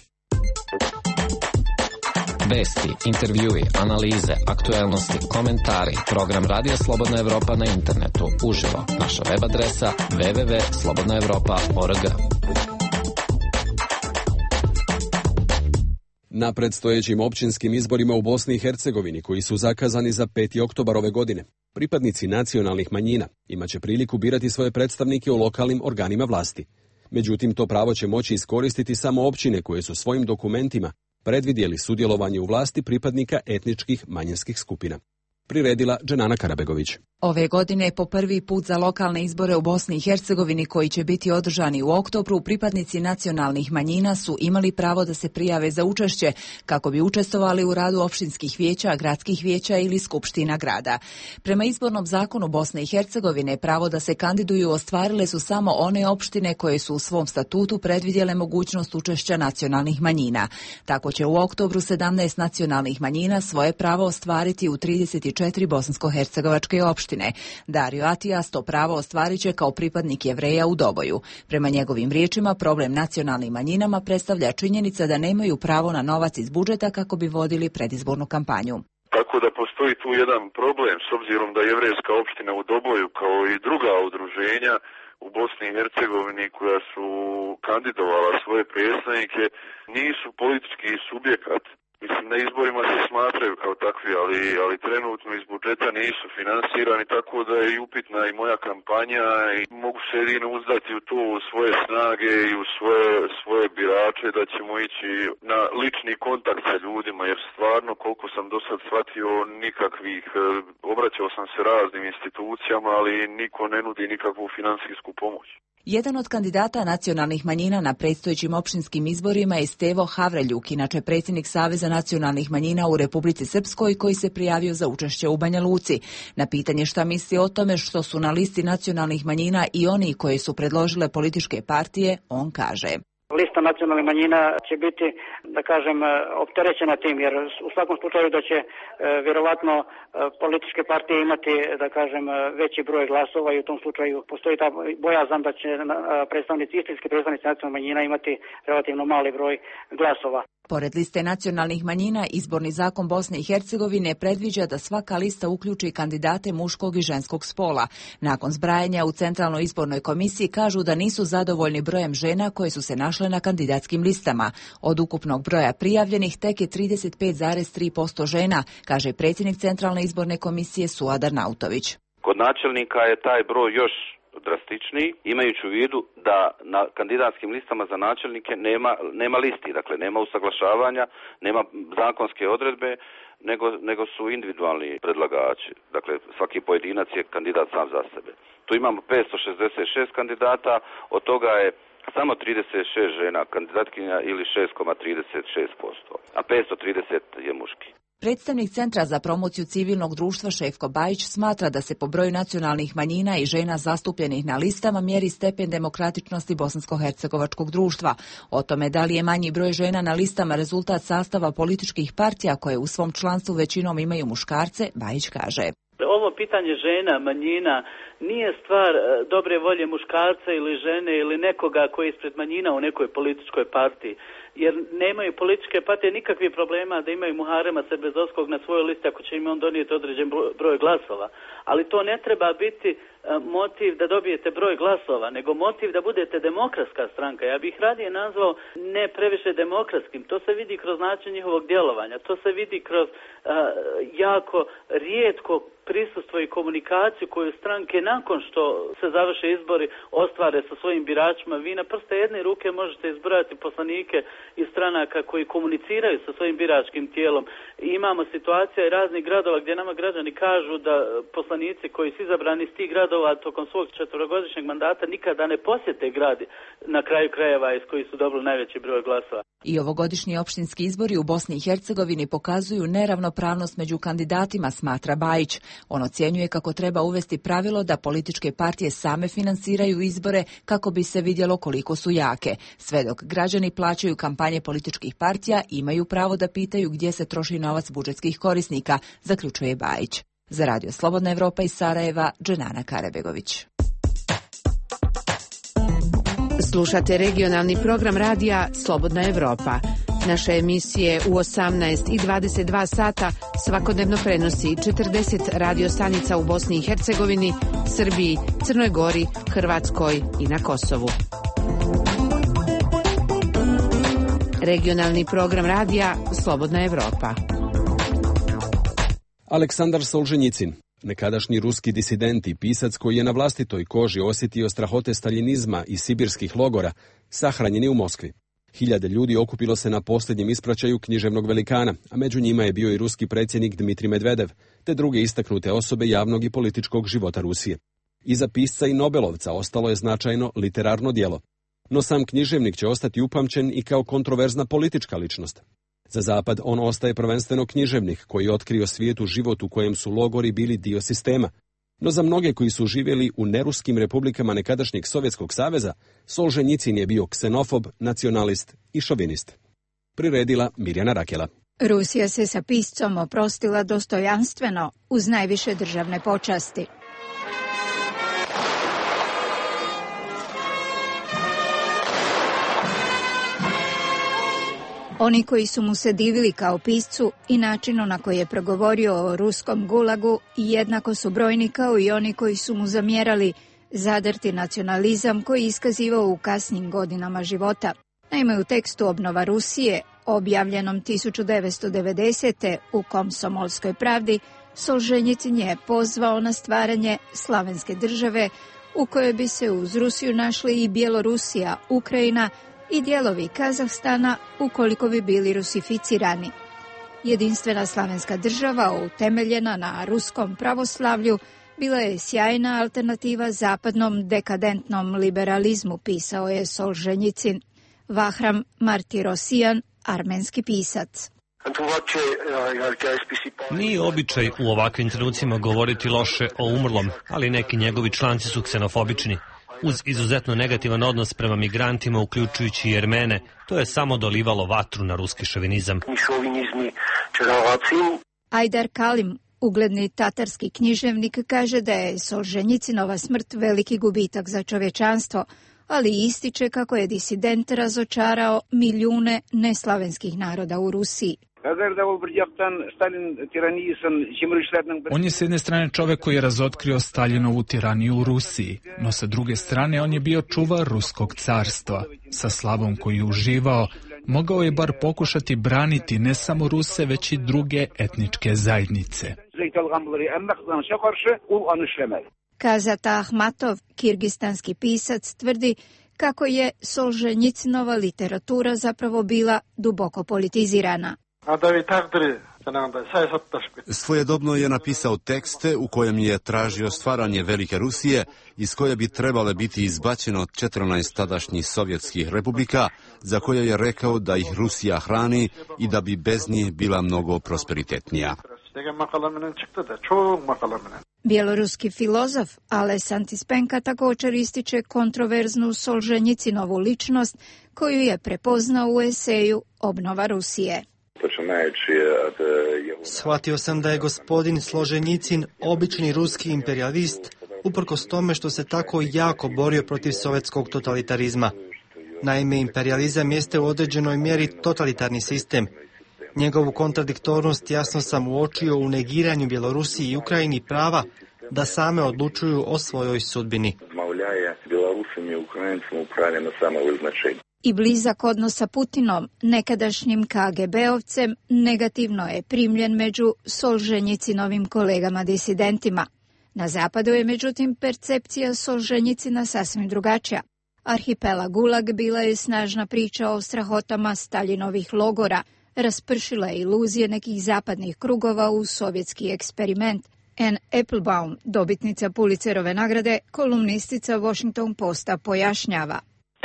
Vesti, intervjui, analize, aktuelnosti, komentari. Program Radio Slobodna Evropa na internetu. Uživo. Naša web adresa www.slobodnaevropa.org. Na predstojećim općinskim izborima u Bosni i Hercegovini, koji su zakazani za 5. oktobar ove godine, pripadnici nacionalnih manjina imaće priliku birati svoje predstavnike u lokalnim organima vlasti. Međutim, to pravo će moći iskoristiti samo općine koje su svojim dokumentima predvidjeli sudjelovanje u vlasti pripadnika etničkih manjinskih skupina. Priredila Dženana Karabegović. Ove godine po prvi put za lokalne izbore u Bosni i Hercegovini koji će biti održani u oktobru, pripadnici nacionalnih manjina su imali pravo da se prijave za učešće kako bi učestvovali u radu opštinskih vijeća, gradskih vijeća ili skupština grada. Prema izbornom zakonu Bosne i Hercegovine pravo da se kandiduju ostvarile su samo one opštine koje su u svom statutu predvidjele mogućnost učešća nacionalnih manjina. Tako će u oktobru 17 nacionalnih manjina svoje pravo ostvariti u 34 bosansko-hercegovačke opštine. Dario Atijas to pravo ostvarit će kao pripadnik Jevreja u Doboju. Prema njegovim riječima, problem nacionalnim manjinama predstavlja činjenica da nemaju pravo na novac iz budžeta kako bi vodili predizbornu kampanju. Tako da postoji tu jedan problem s obzirom da Jevrejska opština u Doboju kao i druga udruženja u Bosni i Hercegovini koja su kandidovala svoje predstavnike nisu politički subjekat. Mislim, na izborima se smatraju kao takvi, ali trenutno iz budžeta nisu finansirani, tako da je upitna i moja kampanja i mogu se jedino uzdati u to, u svoje snage i u svoje birače da ćemo ići na lični kontakt sa ljudima, jer stvarno, koliko sam do sad shvatio, nikakvih, obraćao sam se raznim institucijama, ali niko ne nudi nikakvu finansijsku pomoć. Jedan od kandidata nacionalnih manjina na predstojećim opštinskim izborima je Stevo Havreljuk, inače predsjednik Saveza nacionalnih manjina u Republici Srpskoj, koji se prijavio za učešće u Banja Luci. Na pitanje šta misli o tome što su na listi nacionalnih manjina i oni koji su predložile političke partije, on kaže: Lista lista nacionalnih manjina će biti, da kažem, opterećena tim, jer u svakom slučaju da će vjerovatno političke partije imati, da kažem, veći broj glasova i u tom slučaju postoji ta bojazan da će istinski predstavnici nacionalnih manjina imati relativno mali broj glasova. Pored liste nacionalnih manjina, izborni zakon Bosne i Hercegovine predviđa da svaka lista uključi kandidate muškog i ženskog spola. Nakon zbrajanja u Centralnoj izbornoj komisiji kažu da nisu zadovoljni brojem žena koje su se našle na kandidatskim listama. Od ukupnog broja prijavljenih tek je 35,3% žena, kaže predsjednik Centralne izborne komisije Suadar Nautović. Kod načelnika je taj broj još drastičniji, imajući u vidu da na kandidatskim listama za načelnike nema listi, dakle nema usaglašavanja, nema zakonske odredbe, nego su individualni predlagači. Dakle, svaki pojedinac je kandidat sam za sebe. Tu imamo 566 kandidata, od toga je samo 36 žena kandidatkinja ili 6,36%, a 530 je muški. Predstavnik Centra za promociju civilnog društva Šefko Bajić smatra da se po broju nacionalnih manjina i žena zastupljenih na listama mjeri stepen demokratičnosti bosansko-hercegovačkog društva. O tome da li je manji broj žena na listama rezultat sastava političkih partija koje u svom članstvu većinom imaju muškarce, Bajić kaže. Ovo pitanje žena, manjina, nije stvar dobre volje muškarca ili žene ili nekoga koji je ispred manjina u nekoj političkoj partiji. Jer nemaju političke partije nikakvih problema da imaju Muharema Serbezovskog na svojoj listi ako će im on donijeti određen broj glasova. Ali to ne treba biti motiv da dobijete broj glasova, nego motiv da budete demokratska stranka. Ja bih radije nazvao ne previše demokratskim. To se vidi kroz način njihovog djelovanja. To se vidi kroz jako rijetko prisustvo i komunikaciju koju stranke nakon što se završe izbori ostvare sa svojim biračima. Vi na prste jedne ruke možete izbrojati poslanike iz stranaka koji komuniciraju sa svojim biračkim tijelom. I imamo situacija i raznih gradova gdje nama građani kažu da poslanici koji su izabrani iz tih gradova tokom svog 4-godišnjeg mandata nikada ne posjete grad na kraju krajeva iz kojih su dobili najveći broj glasova. I ovogodišnji opštinski izbori u Bosni i Hercegovini pokazuju neravnopravnost među kandidatima, smatra Bajić. On ocjenjuje kako treba uvesti pravilo da političke partije same finansiraju izbore kako bi se vidjelo koliko su jake. Sve dok građani plaćaju kampanje političkih partija, imaju pravo da pitaju gdje se troši novac budžetskih korisnika, zaključuje Bajić. Za Radio Slobodna Evropa iz Sarajeva, Dženana Karebegović. Slušate regionalni program radija Slobodna Evropa. Naše emisije u 18 i 22 sata svakodnevno prenosi 40 radiostanica u Bosni i Hercegovini, Srbiji, Crnoj Gori, Hrvatskoj i na Kosovu. Regionalni program radija Slobodna Evropa. Aleksandar Solženjicin, nekadašnji ruski disident i pisac koji je na vlastitoj koži osjetio strahote staljinizma i sibirskih logora, sahranjen je u Moskvi. Hiljade ljudi okupilo se na posljednjem ispraćaju književnog velikana, a među njima je bio i ruski predsjednik Dmitrij Medvedev, te druge istaknute osobe javnog i političkog života Rusije. Iza pisca i Nobelovca ostalo je značajno literarno djelo. No sam književnik će ostati upamćen i kao kontroverzna politička ličnost. Za Zapad on ostaje prvenstveno književnik koji je otkrio svijetu život u kojem su logori bili dio sistema. No za mnoge koji su živjeli u neruskim republikama nekadašnjeg Sovjetskog saveza, Solženjicin je bio ksenofob, nacionalist i šovinist. Priredila Mirjana Rakela. Rusija se sa piscom oprostila dostojanstveno uz najviše državne počasti. Oni koji su mu se divili kao piscu i načinu na koji je progovorio o ruskom gulagu jednako su brojni kao i oni koji su mu zamjerali zadrti nacionalizam koji je iskazivao u kasnim godinama života. Naime, u tekstu Obnova Rusije, objavljenom 1990. u Komsomolskoj pravdi, Solženjicin je pozvao na stvaranje slavenske države u kojoj bi se uz Rusiju našli i Bjelorusija, Ukrajina i dijelovi Kazahstana ukoliko bi bili rusificirani. Jedinstvena slavenska država, utemeljena na ruskom pravoslavlju, bila je sjajna alternativa zapadnom dekadentnom liberalizmu, pisao je Solženjicin. Vahram Martirosyan, armenski pisac. Nije običaj u ovakvim trenucima govoriti loše o umrlom, ali neki njegovi članci su ksenofobični. uz izuzetno negativan odnos prema migrantima, uključujući i Jermene. To je samo dolivalo vatru na ruski šovinizam. Ajdar Kalim, ugledni tatarski književnik, kaže da je Solženjicinova smrt veliki gubitak za čovječanstvo, ali ističe kako je disident razočarao milijune neslavenskih naroda u Rusiji. On je s jedne strane čovjek koji je razotkrio Staljinovu tiraniju u Rusiji, no sa druge strane on je bio čuvar ruskog carstva. Sa slavom koju je uživao, mogao je bar pokušati braniti ne samo Ruse, već i druge etničke zajednice. Kazata Ahmatov, kirgistanski pisac, tvrdi kako je Solženjicinova literatura zapravo bila duboko politizirana. Svojedobno je napisao tekste u kojem je tražio stvaranje Velike Rusije, iz koje bi trebale biti izbačeno 14 tadašnjih sovjetskih republika, za koje je rekao da ih Rusija hrani i da bi bez njih bila mnogo prosperitetnija. Bjeloruski filozof Ales Antispenka također ističe kontroverznu Solženjicinovu ličnost koju je prepoznao u eseju Obnova Rusije. Shvatio sam da je gospodin Solženjicin obični ruski imperialist, uprkos tome što se tako jako borio protiv sovjetskog totalitarizma. Naime, imperializam jeste u određenoj mjeri totalitarni sistem. Njegovu kontradiktornost jasno sam uočio u negiranju Bjelorusiji i Ukrajini prava da same odlučuju o svojoj sudbini. I blizak odnos sa Putinom, nekadašnjim KGB-ovcem, negativno je primljen među Solženjicinovim kolegama disidentima. Na zapadu je međutim percepcija Solženjicina sasvim drugačija. Arhipelag Gulag bila je snažna priča o strahotama Staljinovih logora, raspršila je iluzije nekih zapadnih krugova u sovjetski eksperiment. Anne Applebaum, dobitnica Pulitzerove nagrade, kolumnistica Washington Posta, pojašnjava.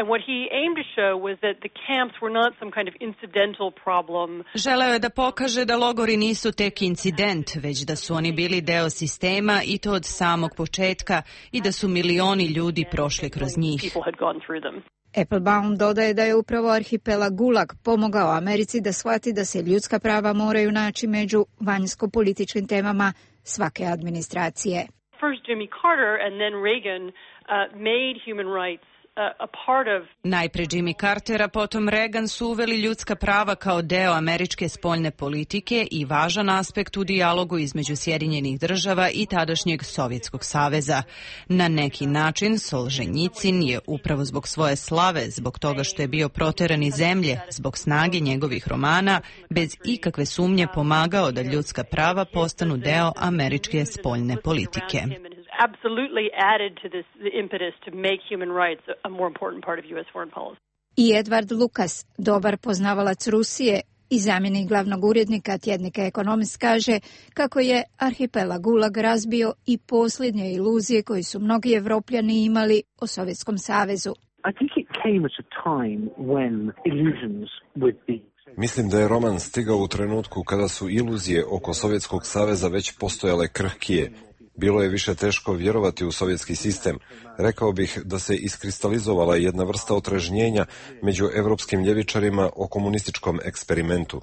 Želeo je da pokaže da logori nisu tek incident, već da su oni bili deo sistema i to od samog početka i da su milioni ljudi prošli kroz njih. Applebaum dodaje da je upravo arhipelag Gulag pomogao Americi da shvati da se ljudska prava moraju naći među vanjsko-političkim temama svake administracije. First Jimmy Carter and then Reagan made human rights a part of... Najpre Jimmy Carter, a potom Reagan su uveli ljudska prava kao deo američke spoljne politike i važan aspekt u dijalogu između Sjedinjenih država i tadašnjeg Sovjetskog saveza. Na neki način Solženjicin je upravo zbog svoje slave, zbog toga što je bio proteran iz zemlje, zbog snage njegovih romana, bez ikakve sumnje pomagao da ljudska prava postanu deo američke spoljne politike. Absolutely added to this the impetus to make human rights a more important part of U.S. foreign policy. I Edward Lucas, dobar poznavalac Rusije i zamjenik glavnog urednika tjednika Economist, kaže kako je arhipelag Gulag razbio i posljednje iluzije koje su mnogi Evropljani imali o Sovjetskom savezu. I think it came at a time when illusions with the Mislim da je roman stigao u trenutku kada su iluzije oko Sovjetskog saveza već postojale krhkije. Bilo je više teško vjerovati u sovjetski sistem. Rekao bih da se iskristalizovala jedna vrsta otrežnjenja među evropskim ljevičarima o komunističkom eksperimentu.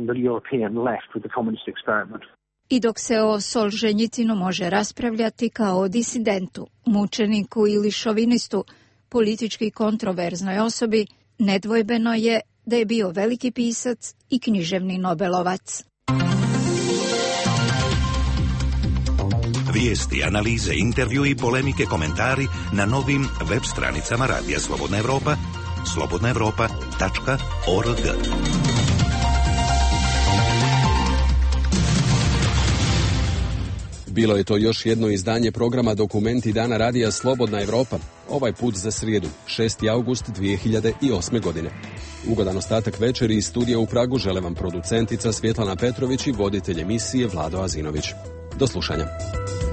I dok se o Solženjicinu može raspravljati kao o disidentu, mučeniku ili šovinistu, politički kontroverznoj osobi, nedvojbeno je da je bio veliki pisac i književni Nobelovac. Vijesti, analize, intervjui, polemike, komentari na novim web stranicama Radija Slobodna Evropa, slobodnaevropa.org. Bilo je to još jedno izdanje programa Dokumenti dana Radija Slobodna Evropa, ovaj put za srijedu, 6. august 2008. godine. Ugodan ostatak večeri iz studija u Pragu žele vam producentica Svjetlana Petrović i voditelj emisije Vlado Azinović. Do slušanja.